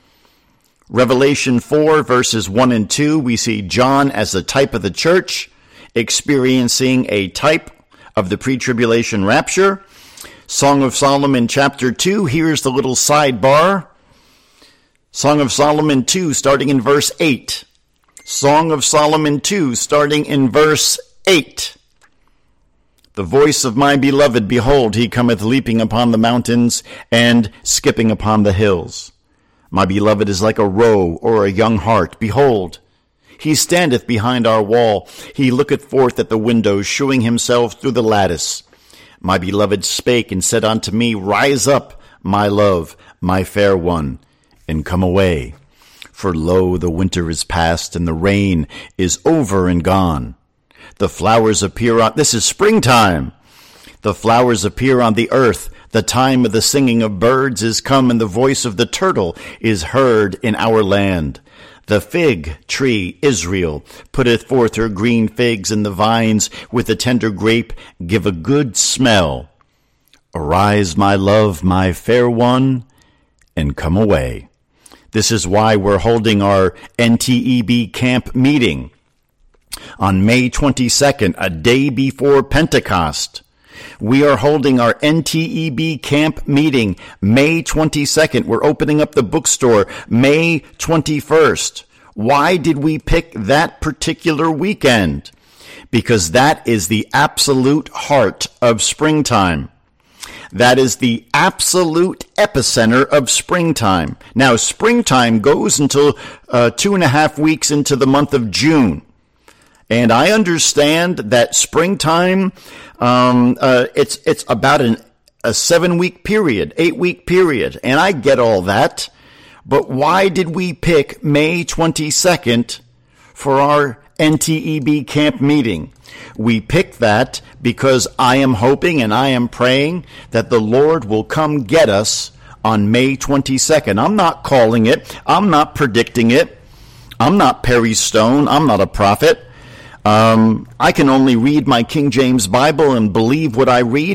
Speaker 2: Revelation 4 verses 1 and 2, we see John as a type of the church, experiencing a type of the pre-tribulation rapture. Song of Solomon chapter 2, here's the little sidebar. Song of Solomon 2, starting in verse 8. Song of Solomon 2, starting in verse 8. The voice of my beloved, behold, he cometh leaping upon the mountains and skipping upon the hills. My beloved is like a roe or a young hart. Behold, he standeth behind our wall. He looketh forth at the windows, shewing himself through the lattice. My beloved spake and said unto me, Rise up, my love, my fair one, and come away. For lo, the winter is past, and the rain is over and gone. The flowers appear on, this is springtime. The flowers appear on the earth. The time of the singing of birds is come, and the voice of the turtle is heard in our land. The fig tree, Israel, putteth forth her green figs, and the vines with the tender grape give a good smell. Arise, my love, my fair one, and come away. This is why we're holding our NTEB camp meeting on May 22nd, a day before Pentecost. We are holding our NTEB camp meeting May 22nd. We're opening up the bookstore May 21st. Why did we pick that particular weekend? Because that is the absolute heart of springtime. That is the absolute epicenter of springtime. Now, springtime goes until 2.5 weeks into the month of June. And I understand that springtime, it's about a 7-week period, 8-week period. And I get all that. But why did we pick May 22nd for our NTEB camp meeting? We picked that because I am hoping and I am praying that the Lord will come get us on May 22nd. I'm not calling it. I'm not predicting it. I'm not Perry Stone. I'm not a prophet. I can only read my King James Bible and believe what I read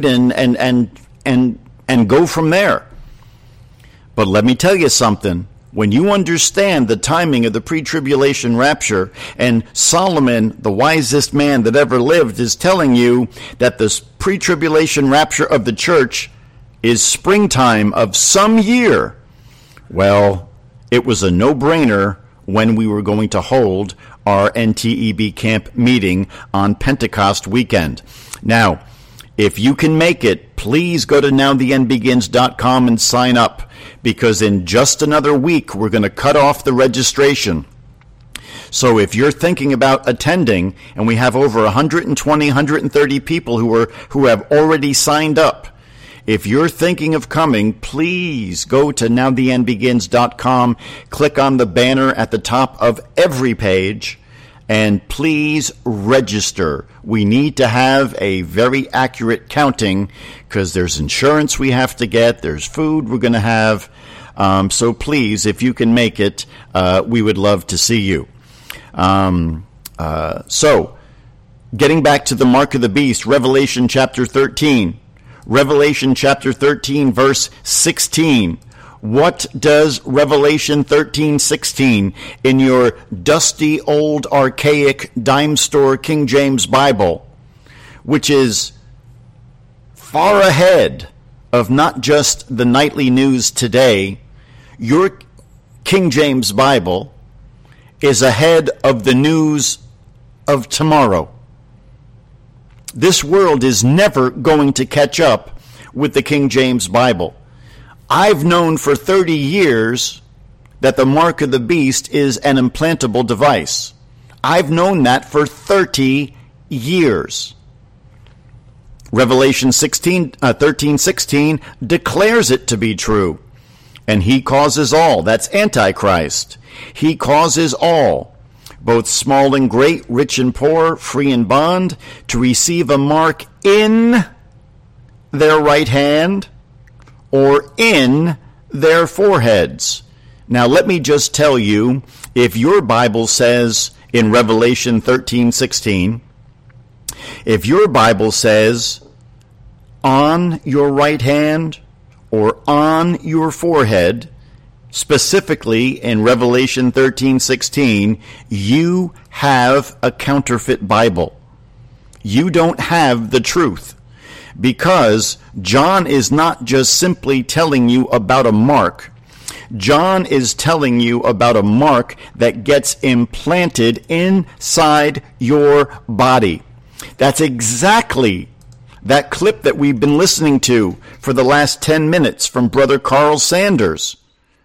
Speaker 2: and go from there. But let me tell you something. When you understand the timing of the pre-tribulation rapture, and Solomon, the wisest man that ever lived, is telling you that this pre-tribulation rapture of the church is springtime of some year, well, it was a no-brainer when we were going to hold our NTEB camp meeting on Pentecost weekend. Now, if you can make it, please go to nowtheendbegins.com and sign up, because in just another week, we're going to cut off the registration. So if you're thinking about attending, and we have over 120, 130 people who have already signed up, if you're thinking of coming, please go to nowtheendbegins.com, click on the banner at the top of every page, and please register. We need to have a very accurate counting because there's insurance we have to get, there's food we're going to have. So please, if you can make it, we would love to see you. So, getting back to the mark of the beast, Revelation chapter 13. Revelation chapter 13, verse 16. What does Revelation 13:16 in your dusty, old, archaic, dime store King James Bible, which is far ahead of not just the nightly news today, your King James Bible is ahead of the news of tomorrow. This world is never going to catch up with the King James Bible. I've known for 30 years that the mark of the beast is an implantable device. I've known that for 30 years. Revelation 13:16 declares it to be true. And he causes all, that's Antichrist. He causes all, both small and great, rich and poor, free and bond, to receive a mark in their right hand or in their foreheads. Now let me just tell you, if your Bible says in Revelation 13:16, if your Bible says on your right hand or on your forehead, specifically in Revelation 13:16, you have a counterfeit Bible. You don't have the truth, because John is not just simply telling you about a mark. John is telling you about a mark that gets implanted inside your body. That's exactly that clip that we've been listening to for the last 10 minutes from Brother Carl Sanders.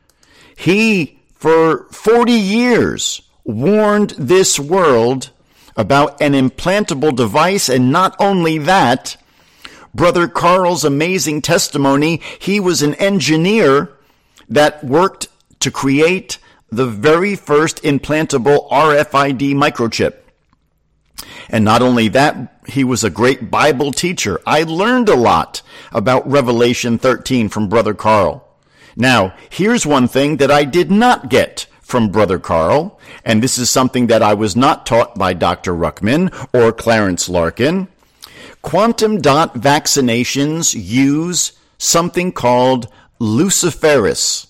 Speaker 2: He, for 40 years, warned this world about an implantable device, and not only that, Brother Carl's amazing testimony, he was an engineer that worked to create the very first implantable RFID microchip. And not only that, he was a great Bible teacher. I learned a lot about Revelation 13 from Brother Carl. Now, here's one thing that I did not get from Brother Carl, and this is something that I was not taught by Dr. Ruckman or Clarence Larkin. Quantum dot vaccinations use something called luciferase.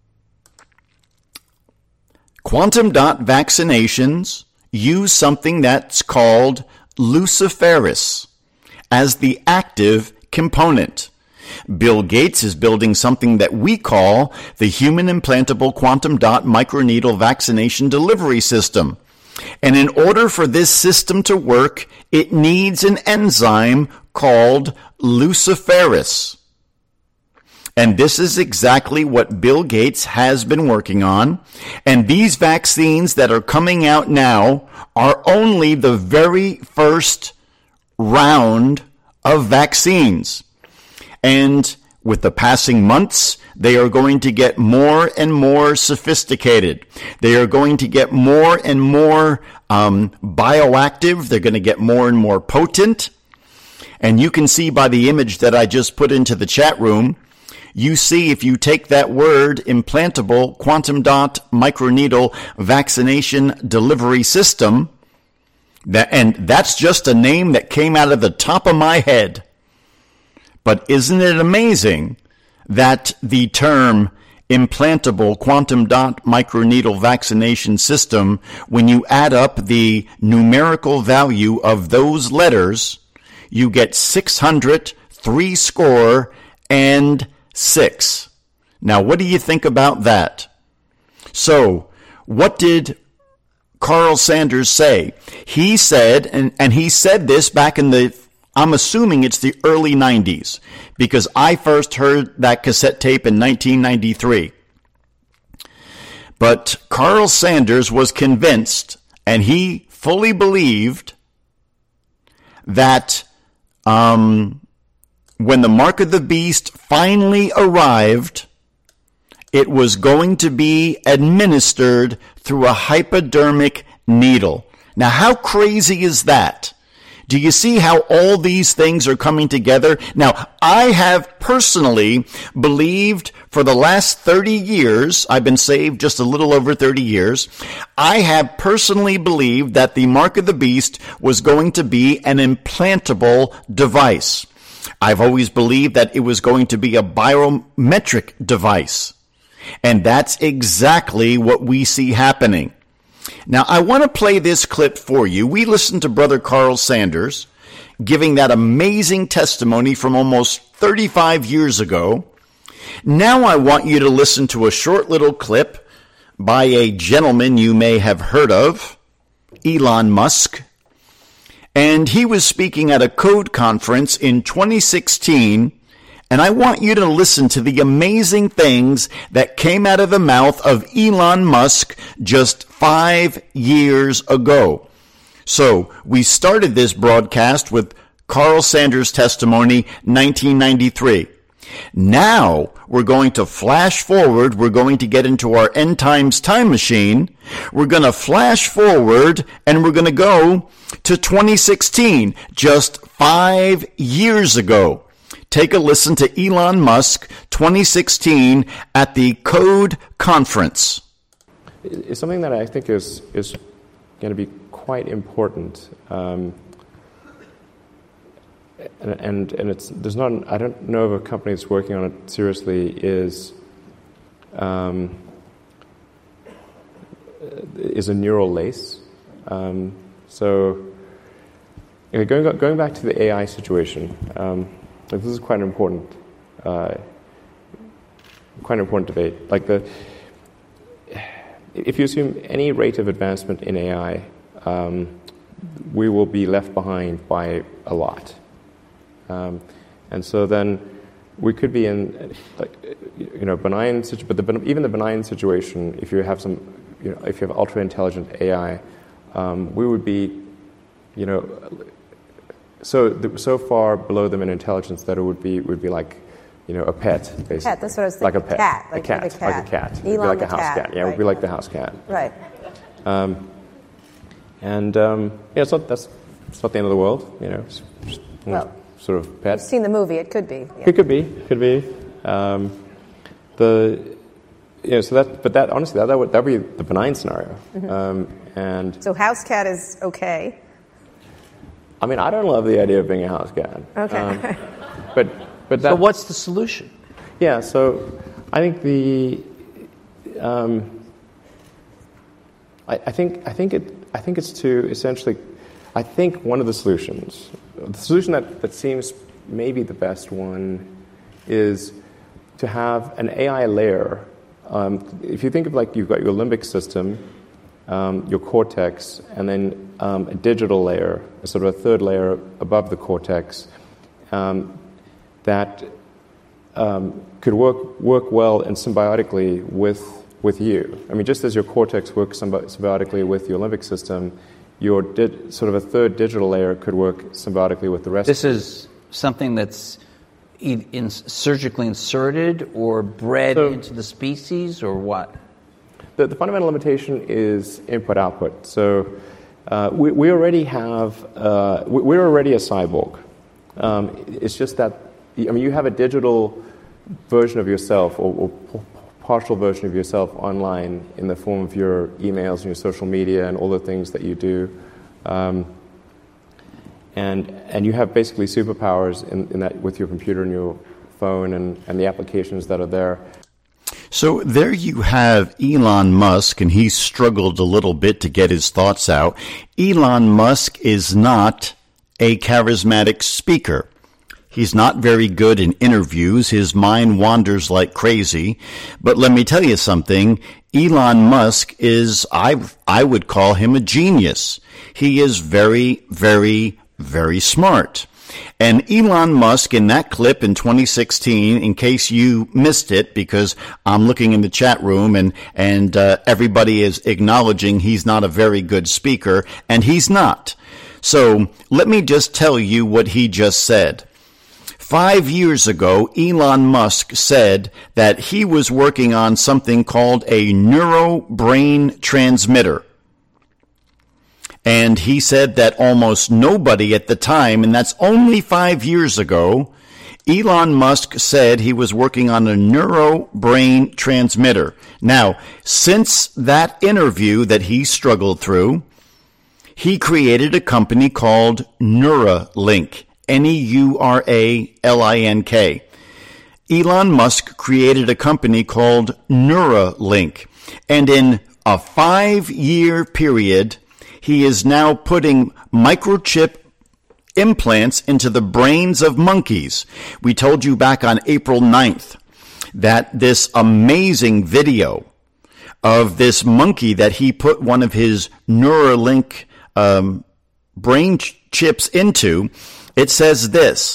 Speaker 2: Quantum dot vaccinations use something that's called luciferase as the active component. Bill Gates is building something that we call the Human Implantable Quantum Dot Microneedle Vaccination Delivery System. And in order for this system to work, it needs an enzyme called luciferase. And this is exactly what Bill Gates has been working on. And these vaccines that are coming out now are only the very first round of vaccines. And with the passing months, they are going to get more and more sophisticated. They are going to get more and more bioactive. They're going to get more and more potent. And you can see by the image that I just put into the chat room, you see if you take that word, implantable quantum dot microneedle vaccination delivery system, and that's just a name that came out of the top of my head. But isn't it amazing that the term implantable quantum dot microneedle vaccination system, when you add up the numerical value of those letters, you get 636. Now, what do you think about that? So, what did Carl Sanders say? He said, and he said this back in the, I'm assuming it's the early 90s, because I first heard that cassette tape in 1993. But Carl Sanders was convinced, and he fully believed, that when the mark of the beast finally arrived, it was going to be administered through a hypodermic needle. Now, how crazy is that? Do you see how all these things are coming together? Now, I have personally believed for the last 30 years, I've been saved just a little over 30 years, I have personally believed that the mark of the beast was going to be an implantable device. I've always believed that it was going to be a biometric device. And that's exactly what we see happening. Now, I want to play this clip for you. We listened to Brother Carl Sanders giving that amazing testimony from almost 35 years ago. Now I want you to listen to a short little clip by a gentleman you may have heard of, Elon Musk. And he was speaking at a code conference in 2016, And I want you to listen to the amazing things that came out of the mouth of Elon Musk just 5 years ago. So we started this broadcast with Carl Sanders' testimony, 1993. Now we're going to flash forward. We're going to get into our end times time machine. We're going to flash forward and we're going to go to 2016, just 5 years ago. Take a listen to Elon Musk, 2016, at the Code Conference.
Speaker 10: It's something that I think is going to be quite important, and there's not. I don't know of a company that's working on it seriously. Is a neural lace. So going back to the AI situation. This is quite an important debate. If you assume any rate of advancement in AI, we will be left behind by a lot, and so then we could be in benign. But even the benign situation, if you have if you have ultra intelligent AI, we would be, so far below them in intelligence that it would be like, a pet, basically.
Speaker 11: Cat, that's what I was thinking.
Speaker 10: Like a pet.
Speaker 11: Cat.
Speaker 10: Like a cat. It would be
Speaker 11: Elon
Speaker 10: like
Speaker 11: the
Speaker 10: a house cat. Yeah,
Speaker 11: right.
Speaker 10: it would be like the house cat.
Speaker 11: Right.
Speaker 10: It's not the end of the world,
Speaker 11: Well,
Speaker 10: sort of pet.
Speaker 11: You've seen the movie, it could be. Yeah.
Speaker 10: It could be. Honestly, that would be the benign scenario.
Speaker 11: Mm-hmm. So house cat is okay.
Speaker 10: I mean, I don't love the idea of being a house cat.
Speaker 11: Okay.
Speaker 10: But
Speaker 6: so what's the solution?
Speaker 10: Yeah, so I think I think it's to essentially, I think one of the solutions that seems maybe the best one is to have an AI layer. If you think of you've got your limbic system, your cortex, and then a digital layer, sort of a third layer above the cortex, that could work well and symbiotically with you. I mean, just as your cortex works symbiotically with your limbic system, your sort of a third digital layer could work symbiotically with the rest.
Speaker 6: This is something that's surgically inserted or bred into the species, or what?
Speaker 10: The fundamental limitation is input-output. So we already have we're already a cyborg. It's just that you have a digital version of yourself or partial version of yourself online in the form of your emails and your social media and all the things that you do, and you have basically superpowers in that with your computer and your phone and the applications that are there.
Speaker 2: So there you have Elon Musk, and he struggled a little bit to get his thoughts out. Elon Musk is not a charismatic speaker. He's not very good in interviews. His mind wanders like crazy. But let me tell you something. Elon Musk is, I would call him a genius. He is very, very, very smart. And Elon Musk, in that clip in 2016, in case you missed it, because I'm looking in the chat room and everybody is acknowledging he's not a very good speaker, and he's not. So let me just tell you what he just said. 5 years ago, Elon Musk said that he was working on something called a neurobrain transmitter. And he said that almost nobody at the time, and that's only 5 years ago, Elon Musk said he was working on a neurobrain transmitter. Now, since that interview that he struggled through, he created a company called Neuralink, Neuralink. Elon Musk created a company called Neuralink, and in a 5-year period, he is now putting microchip implants into the brains of monkeys. We told you back on April 9th that this amazing video of this monkey that he put one of his Neuralink brain chips into, it says this: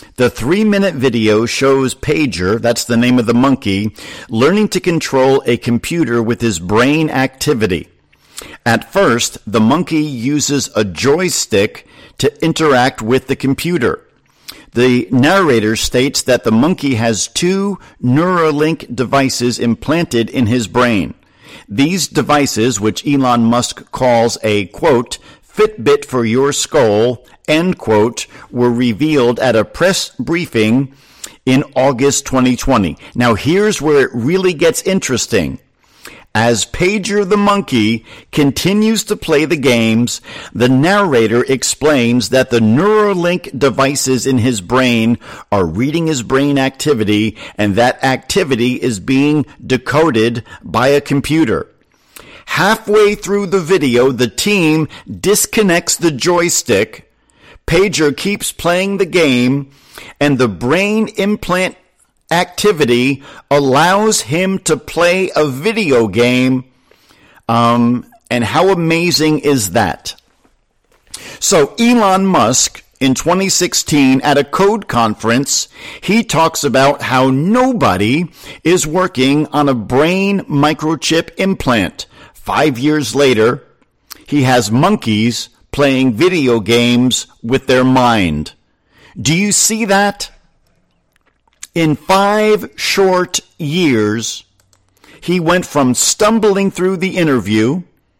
Speaker 2: The 3-minute video shows Pager, that's the name of the monkey, learning to control a computer with his brain activity. At first, the monkey uses a joystick to interact with the computer. The narrator states that the monkey has 2 Neuralink devices implanted in his brain. These devices, which Elon Musk calls a, quote, Fitbit for your skull, end quote, were revealed at a press briefing in August 2020. Now here's where it really gets interesting. As Pager the monkey continues to play the games, the narrator explains that the Neuralink devices in his brain are reading his brain activity, and that activity is being decoded by a computer. Halfway through the video, the team disconnects the joystick. Pager keeps playing the game, and the brain implant activity allows him to play a video game. And how amazing is that? So Elon Musk, in 2016, at a code conference, he talks about how nobody is working on a brain microchip implant. 5 years later, he has monkeys playing video games with their mind. Do you see that? In 5 short years, he went from stumbling through the interview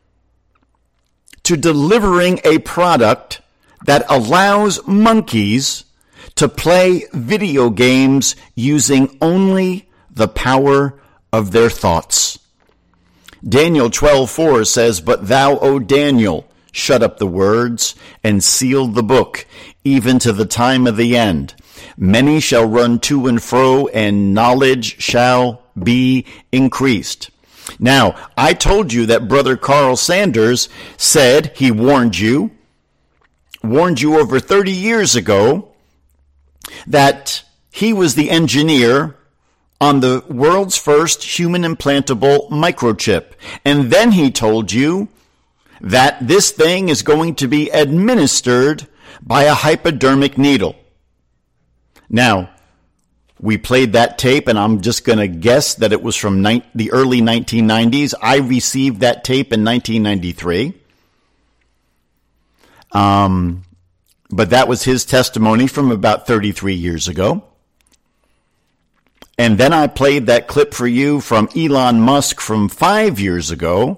Speaker 2: to delivering a product that allows monkeys to play video games using only the power of their thoughts. Daniel 12:4 says, But thou, O Daniel, shut up the words and seal the book, even to the time of the end. Many shall run to and fro, and knowledge shall be increased. Now, I told you that Brother Carl Sanders said, he warned you over 30 years ago, that he was the engineer on the world's first human implantable microchip. And then he told you that this thing is going to be administered by a hypodermic needle. Now, we played that tape, and I'm just going to guess that it was from the early 1990s. I received that tape in 1993. But that was his testimony from about 33 years ago. And then I played that clip for you from Elon Musk from 5 years ago,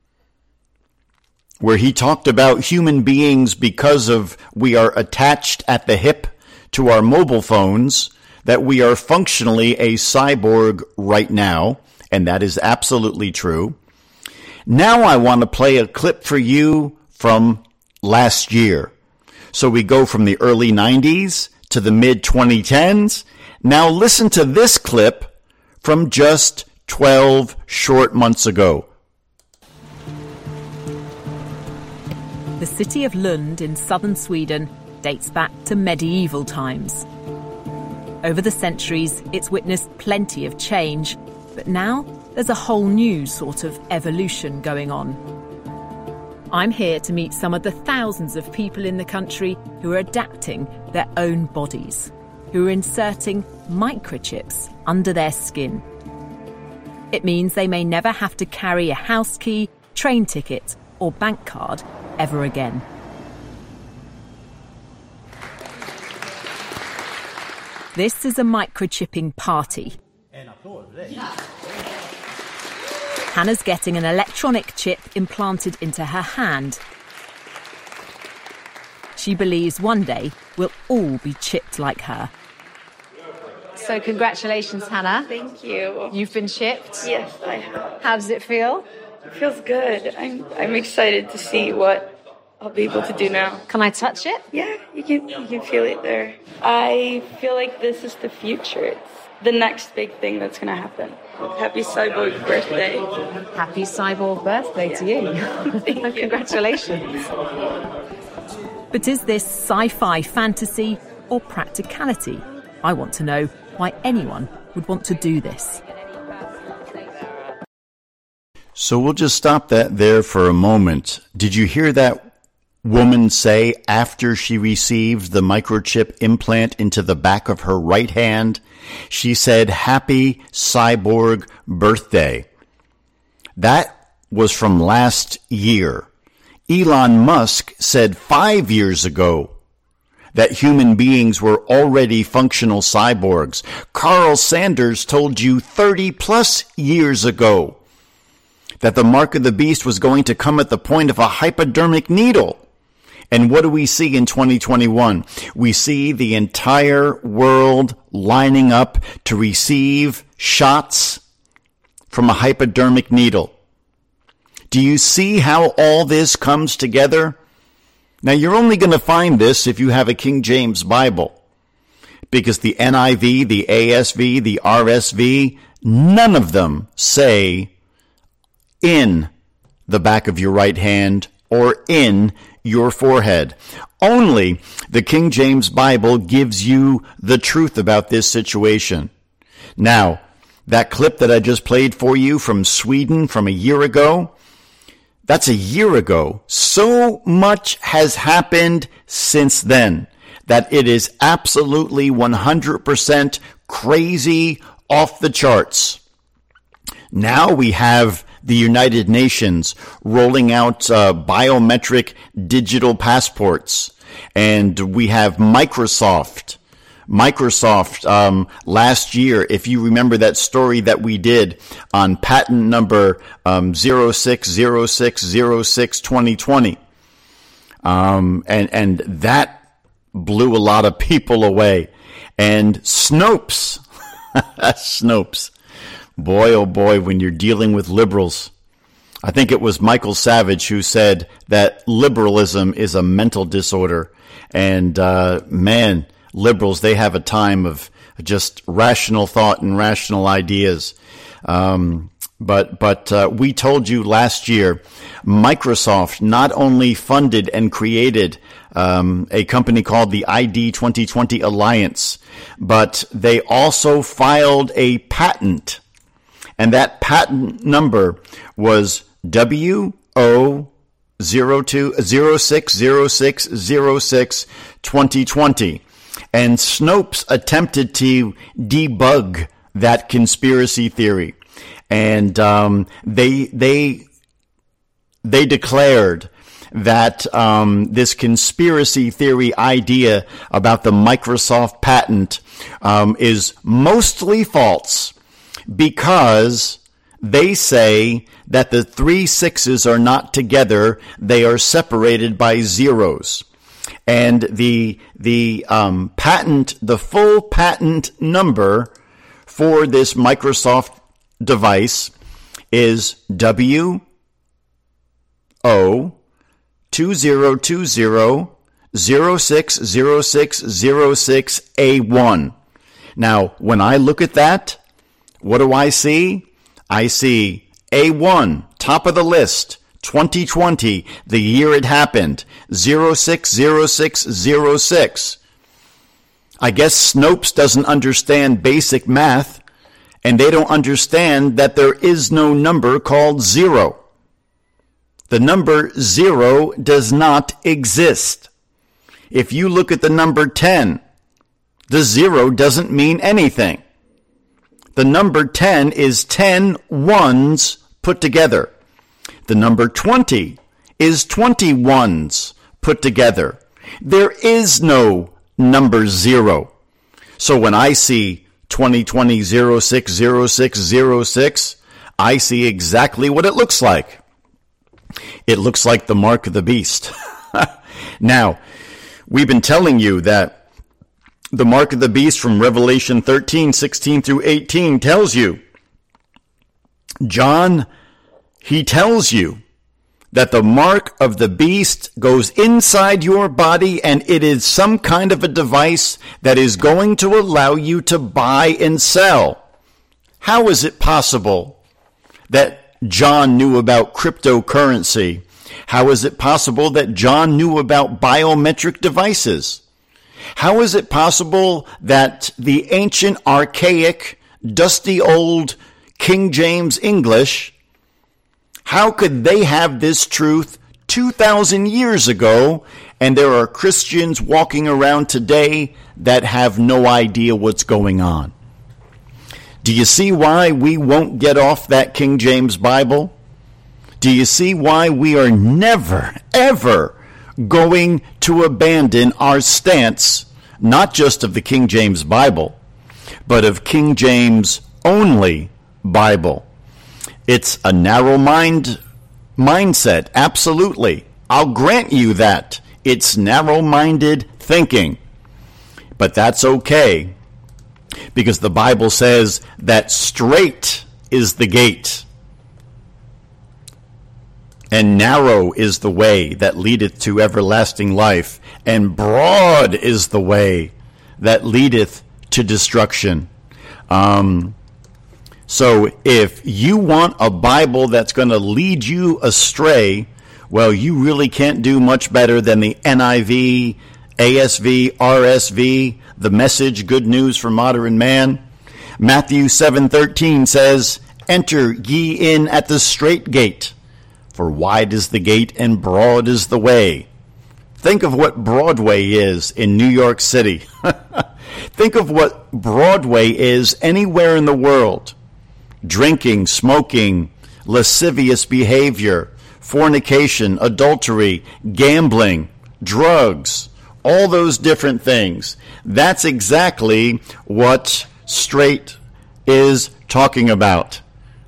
Speaker 2: where he talked about human beings, because of we are attached at the hip to our mobile phones, that we are functionally a cyborg right now, and that is absolutely true. Now I want to play a clip for you from last year. So we go from the early 90s to the mid-2010s. Now listen to this clip from just 12 short months ago.
Speaker 12: The city of Lund in southern Sweden dates back to medieval times. Over the centuries, it's witnessed plenty of change, but now there's a whole new sort of evolution going on. I'm here to meet some of the thousands of people in the country who are adapting their own bodies, who are inserting microchips under their skin. It means they may never have to carry a house key, train ticket, or bank card ever again. This is a microchipping party. Hannah's getting an electronic chip implanted into her hand. She believes one day we'll all be chipped like her.
Speaker 13: So congratulations, Hannah.
Speaker 14: Thank you.
Speaker 13: You've been chipped?
Speaker 14: Yes, I have.
Speaker 13: How does it feel?
Speaker 14: It feels good. I'm excited to see what I'll be able to do now.
Speaker 13: Can I touch it?
Speaker 14: Yeah, you can feel it there. I feel like this is the future. It's the next big thing that's going to happen. Happy cyborg birthday.
Speaker 13: Happy cyborg birthday to you.
Speaker 14: Thank you.
Speaker 13: Congratulations.
Speaker 12: But is this sci-fi fantasy or practicality? I want to know why anyone would want to do this.
Speaker 2: So we'll just stop that there for a moment. Did you hear that woman say after she received the microchip implant into the back of her right hand? She said, "Happy cyborg birthday." That was from last year. Elon Musk said 5 years ago that human beings were already functional cyborgs. Carl Sanders told you 30 plus years ago that the mark of the beast was going to come at the point of a hypodermic needle. And what do we see in 2021? We see the entire world lining up to receive shots from a hypodermic needle. Do you see how all this comes together? Now, you're only going to find this if you have a King James Bible, because the NIV, the ASV, the RSV, none of them say in the back of your right hand or in your forehead. Only the King James Bible gives you the truth about this situation. Now, that clip that I just played for you from Sweden from a year ago, that's a year ago. So much has happened since then that it is absolutely 100% crazy, off the charts. Now we have the United Nations rolling out biometric digital passports. And we have Microsoft last year, if you remember that story that we did on patent number 0606062020, and that blew a lot of people away. And Snopes, Snopes, boy oh boy, when you're dealing with liberals, I think it was Michael Savage who said that liberalism is a mental disorder. And man, liberals, they have a time of just rational thought and rational ideas. But we told you last year, Microsoft not only funded and created a company called the ID 2020 Alliance, but they also filed a patent. And that patent number was WO0606062020. And Snopes attempted to debug that conspiracy theory. And they declared that this conspiracy theory idea about the Microsoft patent is mostly false, because they say that the 3 6s are not together, they are separated by zeros. And the patent, the full patent number for this Microsoft device is WO202006060606A1. Now, when I look at that, what do I see? I see A1, top of the list, 2020, the year it happened, 060606. I guess Snopes doesn't understand basic math, and they don't understand that there is no number called zero. The number 0 does not exist. If you look at the number 10, the 0 doesn't mean anything. The number 10 is 10 ones put together. The number 20 is 20 ones put together. There is no number 0. So when I see 2020 060606, I see exactly what it looks like. It looks like the mark of the beast. Now, we've been telling you that the mark of the beast from Revelation 13, 16 through 18 tells you, John, he tells you that the mark of the beast goes inside your body, and it is some kind of a device that is going to allow you to buy and sell. How is it possible that John knew about cryptocurrency? How is it possible that John knew about biometric devices? How is it possible that the ancient, archaic, dusty old King James English, how could they have this truth 2,000 years ago, and there are Christians walking around today that have no idea what's going on. Do you see why we won't get off that King James Bible? Do you see why we are never, ever going to abandon our stance, not just of the King James Bible, but of King James only Bible? It's a narrow mindset, absolutely. I'll grant you that. It's narrow-minded thinking. But that's okay, because the Bible says that straight is the gate, and narrow is the way that leadeth to everlasting life, and broad is the way that leadeth to destruction. So if you want a Bible that's going to lead you astray, well, you really can't do much better than the NIV, ASV, RSV, the Message, Good News for Modern Man. Matthew 7:13 says, "Enter ye in at the strait gate, for wide is the gate and broad is the way." Think of what Broadway is in New York City. Think of what Broadway is anywhere in the world. Drinking, smoking, lascivious behavior, fornication, adultery, gambling, drugs, all those different things. That's exactly what straight is talking about.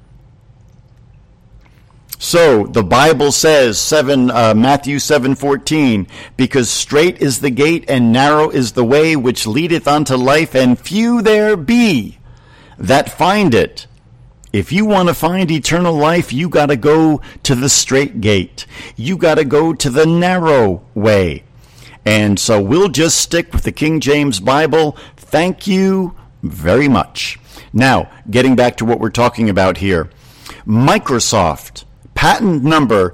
Speaker 2: So the Bible says, Matthew 7:14, because strait is the gate and narrow is the way which leadeth unto life, and few there be that find it. If you want to find eternal life, you got to go to the straight gate. You got to go to the narrow way. And so we'll just stick with the King James Bible. Thank you very much. Now, getting back to what we're talking about here. Microsoft, patent number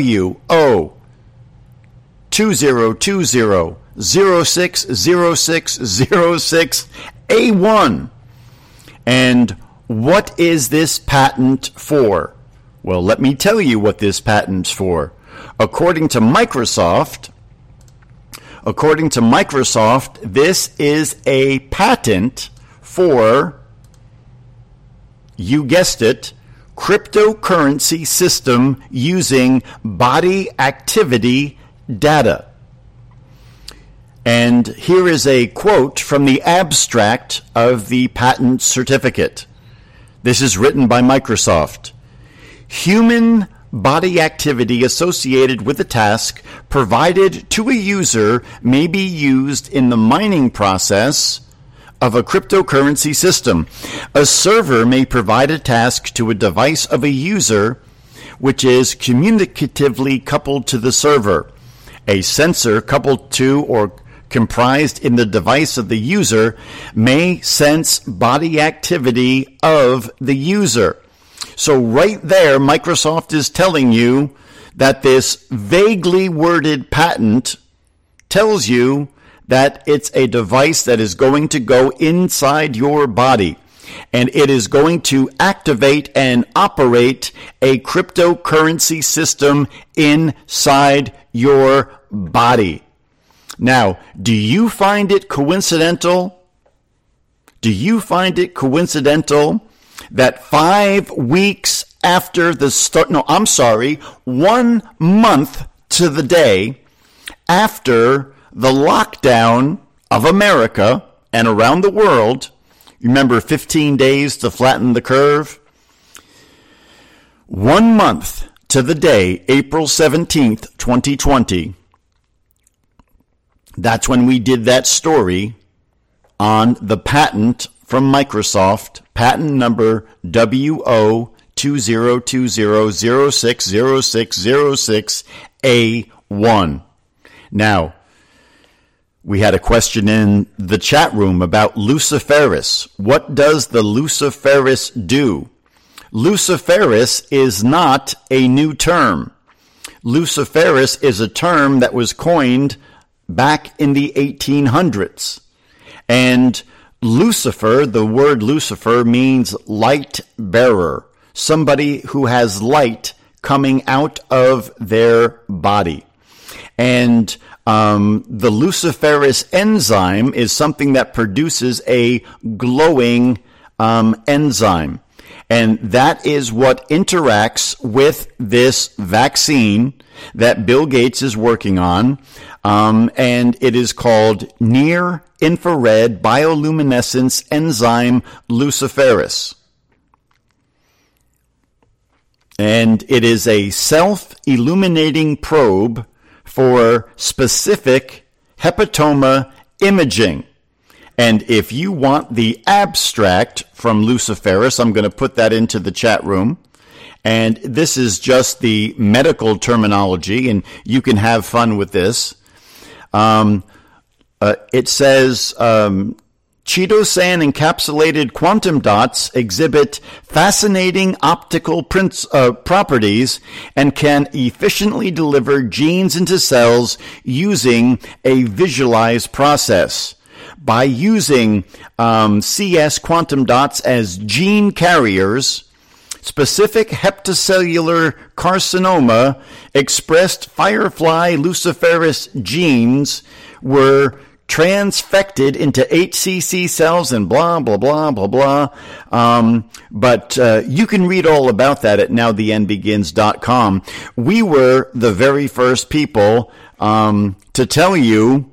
Speaker 2: WO2020060606A1. And what is this patent for? Well, let me tell you what this patent's for. According to Microsoft, this is a patent for, you guessed it, cryptocurrency system using body activity data. And here is a quote from the abstract of the patent certificate. This is written by Microsoft. Human body activity associated with a task provided to a user may be used in the mining process of a cryptocurrency system. A server may provide a task to a device of a user which is communicatively coupled to the server. A sensor coupled to or comprised in the device of the user may sense body activity of the user. So right there, Microsoft is telling you that this vaguely worded patent tells you that it's a device that is going to go inside your body, and it is going to activate and operate a cryptocurrency system inside your body. Now, do you find it coincidental? Do you find it coincidental that 5 weeks after the start, 1 month to the day after the lockdown of America and around the world, remember 15 days to flatten the curve? 1 month to the day, April 17th, 2020, that's when we did that story on the patent from Microsoft, patent number WO2020060606A1. Now, we had a question in the chat room about Luciferus. What does the Luciferus do? Luciferus is not a new term. Luciferus is a term that was coined back in the 1800s. And Lucifer, the word Lucifer, means light bearer, somebody who has light coming out of their body. And the luciferase enzyme is something that produces a glowing enzyme. And that is what interacts with this vaccine that Bill Gates is working on. And it is called near-infrared bioluminescence enzyme luciferase. And it is a self-illuminating probe for specific hepatoma imaging. And if you want the abstract from luciferase, I'm going to put that into the chat room. And this is just the medical terminology, and you can have fun with this. It says, Chitosan encapsulated quantum dots exhibit fascinating optical properties and can efficiently deliver genes into cells using a visualized process. By using CS quantum dots as gene carriers, specific hepatocellular carcinoma expressed firefly luciferase genes were transfected into HCC cells and blah, blah, blah, blah, blah. But you can read all about that at nowtheendbegins.com. We were the very first people to tell you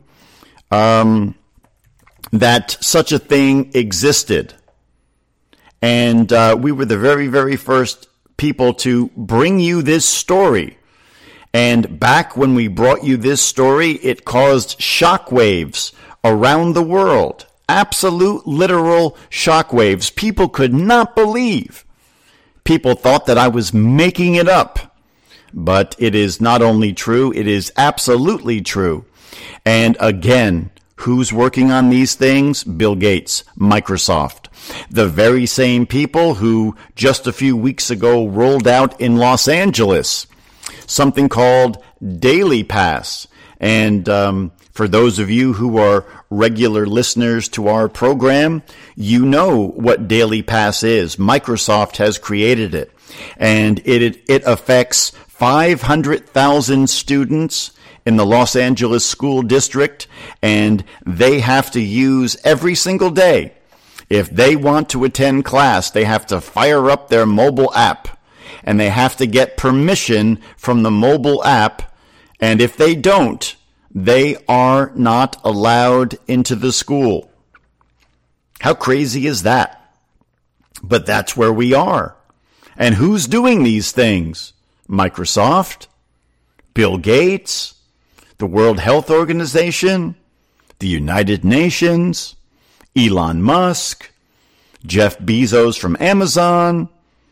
Speaker 2: that such a thing existed. And we were the very, very first people to bring you this story. And back when we brought you this story, it caused shockwaves around the world. Absolute, literal shockwaves. People could not believe. People thought that I was making it up. But it is not only true, it is absolutely true. And again, who's working on these things? Bill Gates, Microsoft. The very same people who just a few weeks ago rolled out in Los Angeles something called Daily Pass. And for those of you who are regular listeners to our program, you know what Daily Pass is. Microsoft has created it. And it affects 500,000 students in the Los Angeles School District, and they have to use every single day. If they want to attend class, they have to fire up their mobile app, and they have to get permission from the mobile app, and if they don't, they are not allowed into the school. How crazy is that? But that's where we are. And who's doing these things? Microsoft, Bill Gates, the World Health Organization, the United Nations, Elon Musk, Jeff Bezos from Amazon.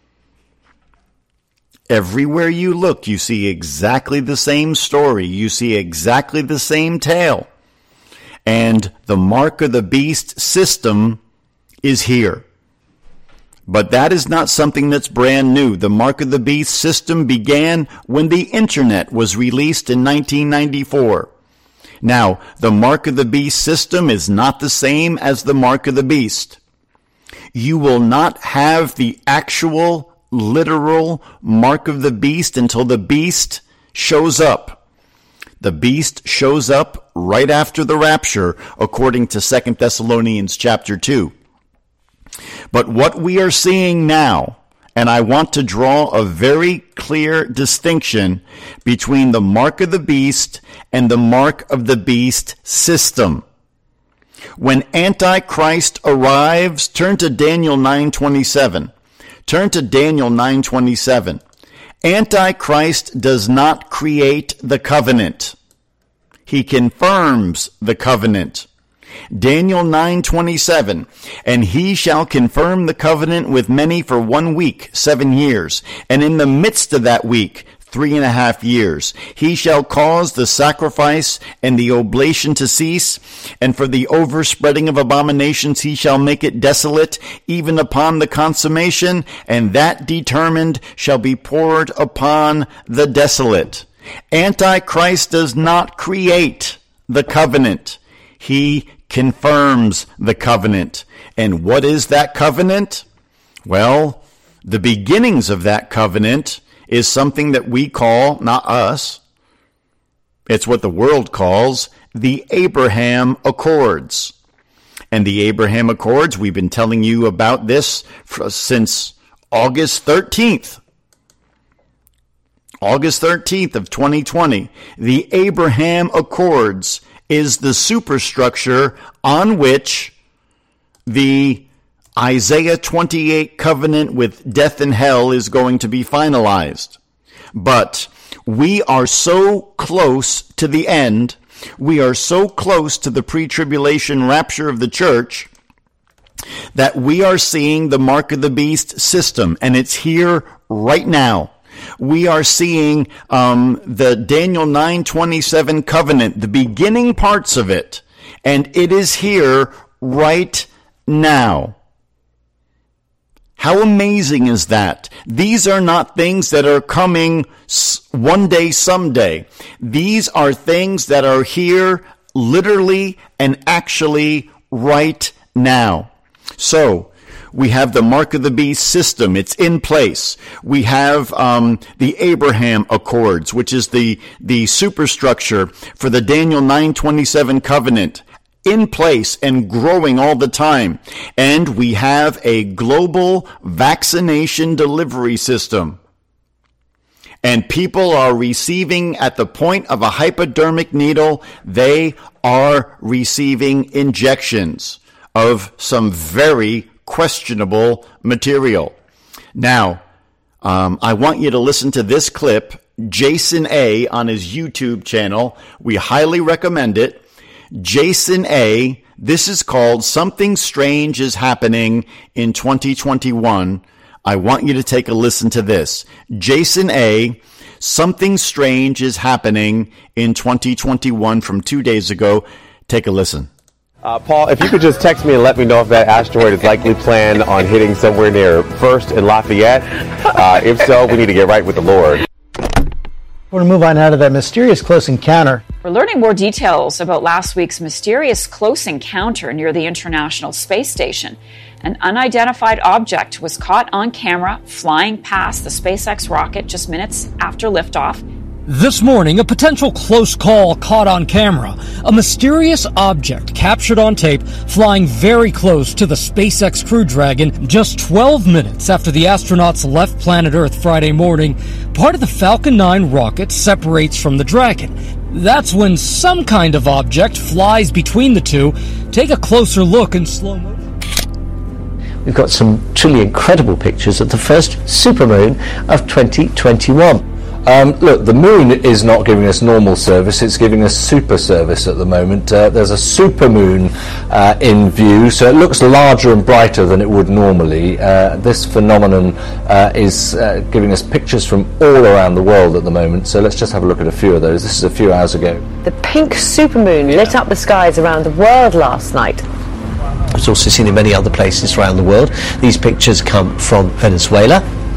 Speaker 2: Everywhere you look, you see exactly the same story. You see exactly the same tale. And the Mark of the Beast system is here. But that is not something that's brand new. The Mark of the Beast system began when the Internet was released in 1994. Now, the Mark of the Beast system is not the same as the Mark of the Beast. You will not have the actual, literal Mark of the Beast until the Beast shows up. The Beast shows up right after the rapture, according to 2 Thessalonians chapter 2. But what we are seeing now, and I want to draw a very clear distinction between the Mark of the Beast and the Mark of the Beast system. When Antichrist arrives, turn to Daniel 9:27. Turn to Daniel 9:27. Antichrist does not create the covenant. He confirms the covenant. Daniel 9:27, and he shall confirm the covenant with many for 1 week, 7 years, and in the midst of that week, 3.5 years. He shall cause the sacrifice and the oblation to cease, and for the overspreading of abominations he shall make it desolate, even upon the consummation, and that determined shall be poured upon the desolate. Antichrist does not create the covenant. He confirms the covenant. And what is that covenant? Well, the beginnings of that covenant is something that we call, not us, it's what the world calls the Abraham Accords. And the Abraham Accords, we've been telling you about this since August 13th. August 13th of 2020. The Abraham Accords is the superstructure on which the Isaiah 28 covenant with death and hell is going to be finalized. But we are so close to the end, we are so close to the pre-tribulation rapture of the church, that we are seeing the mark of the beast system, and it's here right now. We are seeing the Daniel 9:27 covenant, the beginning parts of it, and it is here right now. How amazing is that? These are not things that are coming one day, someday. These are things that are here literally and actually right now. So, we have the Mark of the Beast system. It's in place. We have the Abraham Accords, which is the superstructure for the Daniel 9:27 covenant, in place and growing all the time. And we have a global vaccination delivery system. And people are receiving, at the point of a hypodermic needle, they are receiving injections of some very questionable material. Now, I want you to listen to this clip. Jason A. on his YouTube channel. We highly recommend it. Jason A., this is called Something Strange is Happening in 2021. I want you to take a listen to this. Jason A., Something Strange is Happening in 2021 from 2 days ago. Take a listen.
Speaker 15: Paul, if you could just text me and let me know if that asteroid is likely planned on hitting somewhere near First and Lafayette. If so, we need to get right with the Lord.
Speaker 16: We're going to move on now to that mysterious close encounter.
Speaker 17: We're learning more details about last week's mysterious close encounter near the International Space Station. An unidentified object was caught on camera flying past the SpaceX rocket just minutes after liftoff.
Speaker 18: This morning, a potential close call caught on camera. A mysterious object captured on tape flying very close to the SpaceX Crew Dragon just 12 minutes after the astronauts left planet Earth Friday morning. Part of the Falcon 9 rocket separates from the Dragon. That's when some kind of object flies between the two. Take a closer look in slow motion.
Speaker 16: We've got some truly incredible pictures of the first supermoon of 2021.
Speaker 19: Look, the moon is not giving us normal service, it's giving us super service at the moment. There's a supermoon in view, so it looks larger and brighter than it would normally. This phenomenon is giving us pictures from all around the world at the moment, so let's just have a look at a few of those. This is a few hours ago.
Speaker 5: The pink supermoon lit up the skies around the world last night.
Speaker 16: It's also seen in many other places around the world. These pictures come from Venezuela.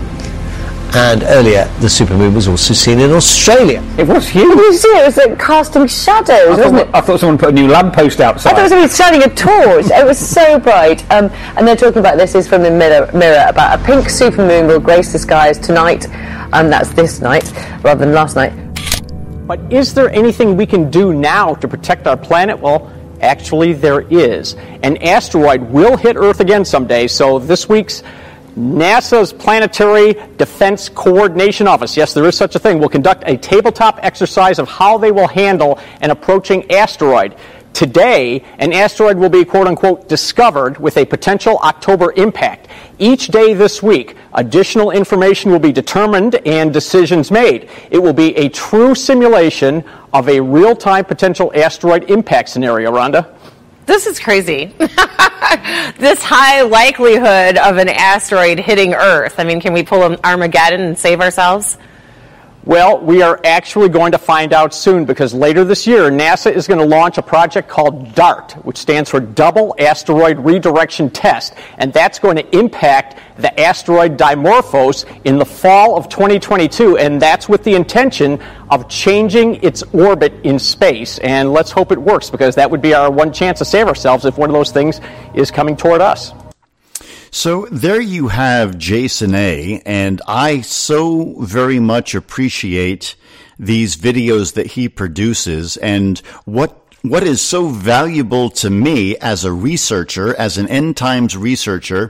Speaker 16: And earlier, the supermoon was also seen in Australia.
Speaker 5: It was huge. It was like casting shadows, wasn't it?
Speaker 6: I thought someone put a new lamppost outside.
Speaker 5: I thought someone was shining a torch. It was so bright. And they're talking about this is from the Mirror about a pink supermoon will grace the skies tonight. And that's this night rather than last night.
Speaker 4: But is there anything we can do now to protect our planet? Well, actually there is. An asteroid will hit Earth again someday, so this week's NASA's Planetary Defense Coordination Office, yes, there is such a thing, will conduct a tabletop exercise of how they will handle an approaching asteroid. Today, an asteroid will be, quote-unquote, discovered with a potential October impact. Each day this week, additional information will be determined and decisions made. It will be a true simulation of a real-time potential asteroid impact scenario, Rhonda.
Speaker 11: This is crazy. This high likelihood of an asteroid hitting Earth. I mean, can we pull an Armageddon and save ourselves?
Speaker 4: Well, we are actually going to find out soon because later this year, NASA is going to launch a project called DART, which stands for Double Asteroid Redirection Test, and that's going to impact the asteroid Dimorphos in the fall of 2022, and that's with the intention of changing its orbit in space. And let's hope it works because that would be our one chance to save ourselves if one of those things is coming toward us.
Speaker 2: So there you have Jason A., and I so very much appreciate these videos that he produces, and what is so valuable to me as a researcher, as an end times researcher,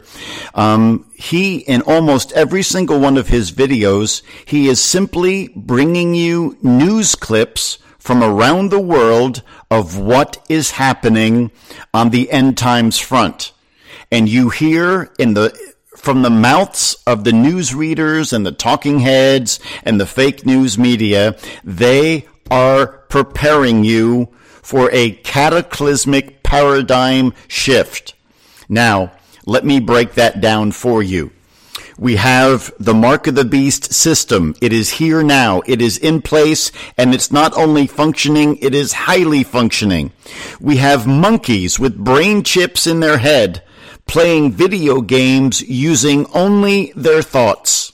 Speaker 2: he, in almost every single one of his videos, he is simply bringing you news clips from around the world of what is happening on the end times front. And you hear from the mouths of the newsreaders and the talking heads and the fake news media, they are preparing you for a cataclysmic paradigm shift. Now, let me break that down for you. We have the Mark of the Beast system. It is here now. It is in place, and it's not only functioning, it is highly functioning. We have monkeys with brain chips in their head playing video games using only their thoughts.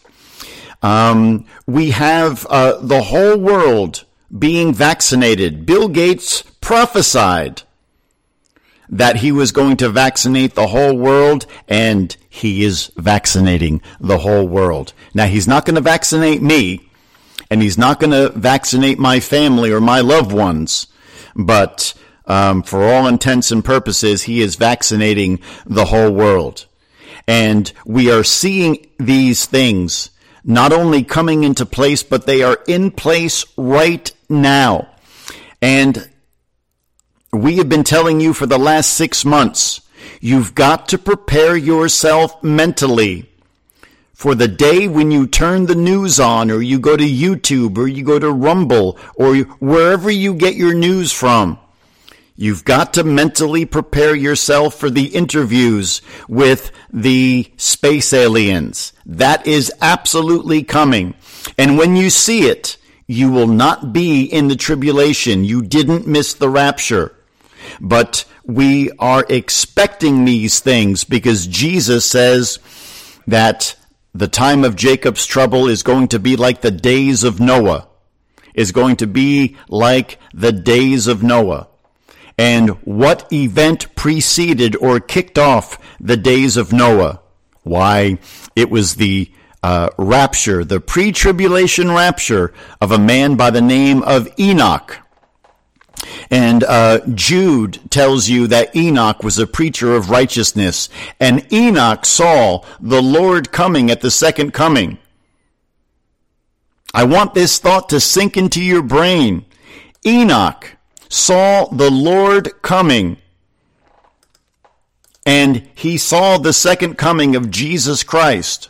Speaker 2: We have the whole world being vaccinated. Bill Gates prophesied that he was going to vaccinate the whole world, and he is vaccinating the whole world. Now, he's not going to vaccinate me, and he's not going to vaccinate my family or my loved ones, but for all intents and purposes, he is vaccinating the whole world. And we are seeing these things not only coming into place, but they are in place right now. And we have been telling you for the last 6 months, you've got to prepare yourself mentally for the day when you turn the news on, or you go to YouTube, or you go to Rumble, or wherever you get your news from. You've got to mentally prepare yourself for the interviews with the space aliens. That is absolutely coming. And when you see it, you will not be in the tribulation. You didn't miss the rapture. But we are expecting these things because Jesus says that the time of Jacob's trouble is going to be like the days of Noah. Is going to be like the days of Noah. And what event preceded or kicked off the days of Noah? Why, it was the rapture, the pre-tribulation rapture of a man by the name of Enoch. And Jude tells you that Enoch was a preacher of righteousness, and Enoch saw the Lord coming at the second coming. I want this thought to sink into your brain. Enoch saw the Lord coming, and he saw the second coming of Jesus Christ.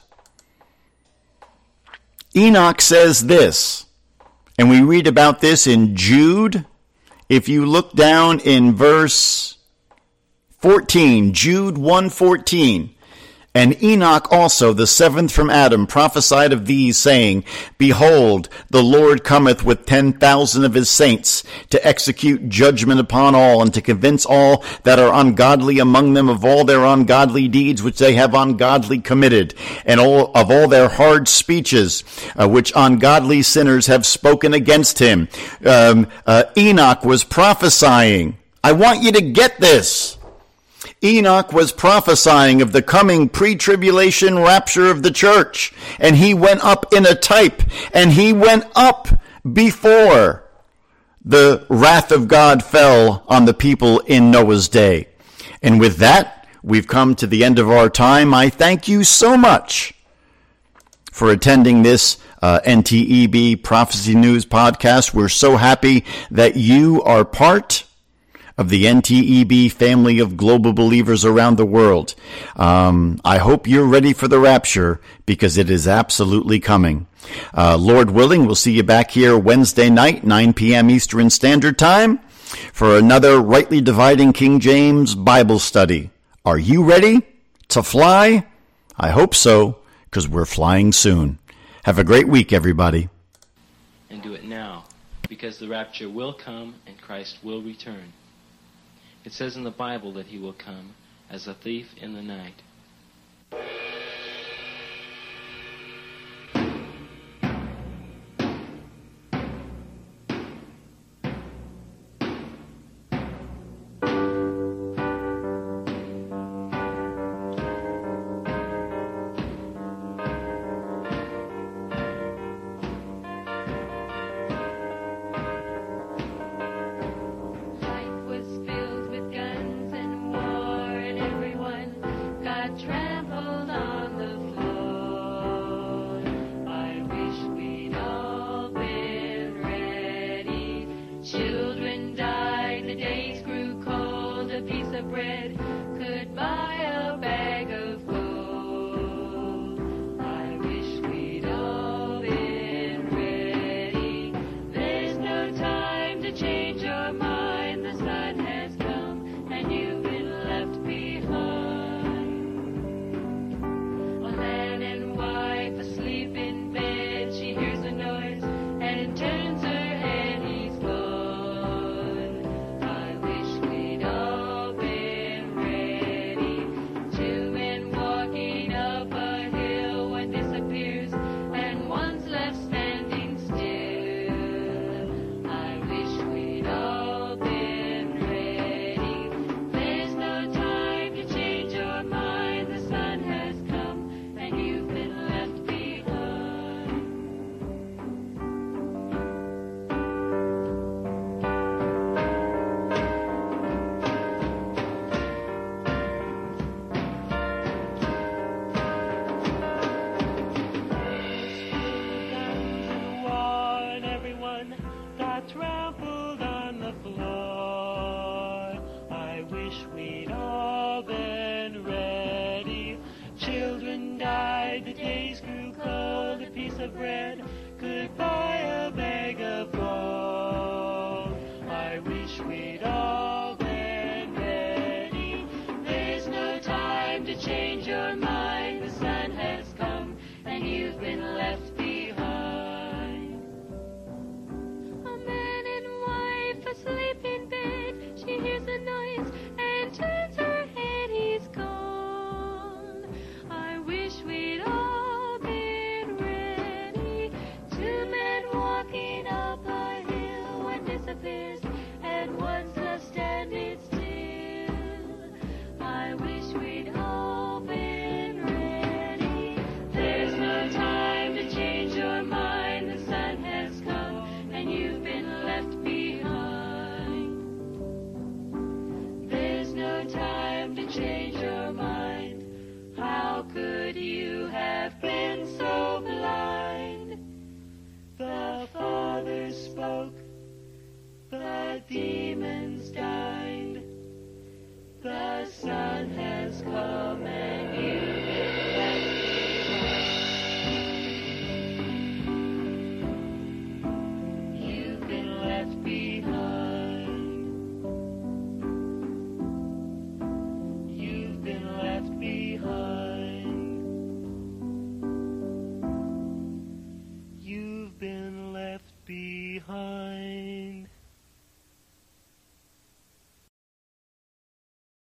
Speaker 2: Enoch says this, and we read about this in Jude. If you look down in verse 14, Jude 1:14, and Enoch also, the seventh from Adam, prophesied of these, saying, Behold, the Lord cometh with 10,000 of his saints to execute judgment upon all, and to convince all that are ungodly among them of all their ungodly deeds which they have ungodly committed, and all their hard speeches which ungodly sinners have spoken against him. Enoch was prophesying. I want you to get this. Enoch was prophesying of the coming pre-tribulation rapture of the church, and he went up in a type, and he went up before the wrath of God fell on the people in Noah's day. And with that, we've come to the end of our time. I thank you so much for attending this NTEB Prophecy News podcast. We're so happy that you are part of the NTEB family of global believers around the world. I hope you're ready for the rapture, because it is absolutely coming. Lord willing, we'll see you back here Wednesday night, 9 p.m. Eastern Standard Time, for another Rightly Dividing King James Bible study. Are you ready to fly? I hope so, because we're flying soon. Have a great week, everybody.
Speaker 20: And do it now, because the rapture will come and Christ will return. It says in the Bible that he will come as a thief in the night.
Speaker 21: the days grew cold, a piece of bread could buy a bag of gold. I wish we'd all been ready. There's no time to change your mind. The sun has come and you've been left behind. A man and wife asleep in bed. She hears a noise and turns her head. He's gone. I wish we'd all been ready. Two men walking up a hill. One disappears and one's left standing still. I wish we'd all been ready. There's no time to change your mind. The sun has come and you've been left behind.
Speaker 22: War and everyone got trampled on the floor. I wish we'd all been ready. Children died, the days grew cold, a piece of bread could buy a bag of gold. I wish we'd all been ready. There's no time to change your mind. The sun has come and you've been left behind.
Speaker 21: A man and wife asleep in bed. She hears a noise and turns her head. He's gone. I wish we'd all been ready. Two men walking up a hill. One disappears and one's left standing still. I wish we'd all been ready. There's no time to change your mind. The sun has come and you've been left behind. There's no time to change your mind. How could you have been so blind? The Father spoke, the demons died. The sun has come and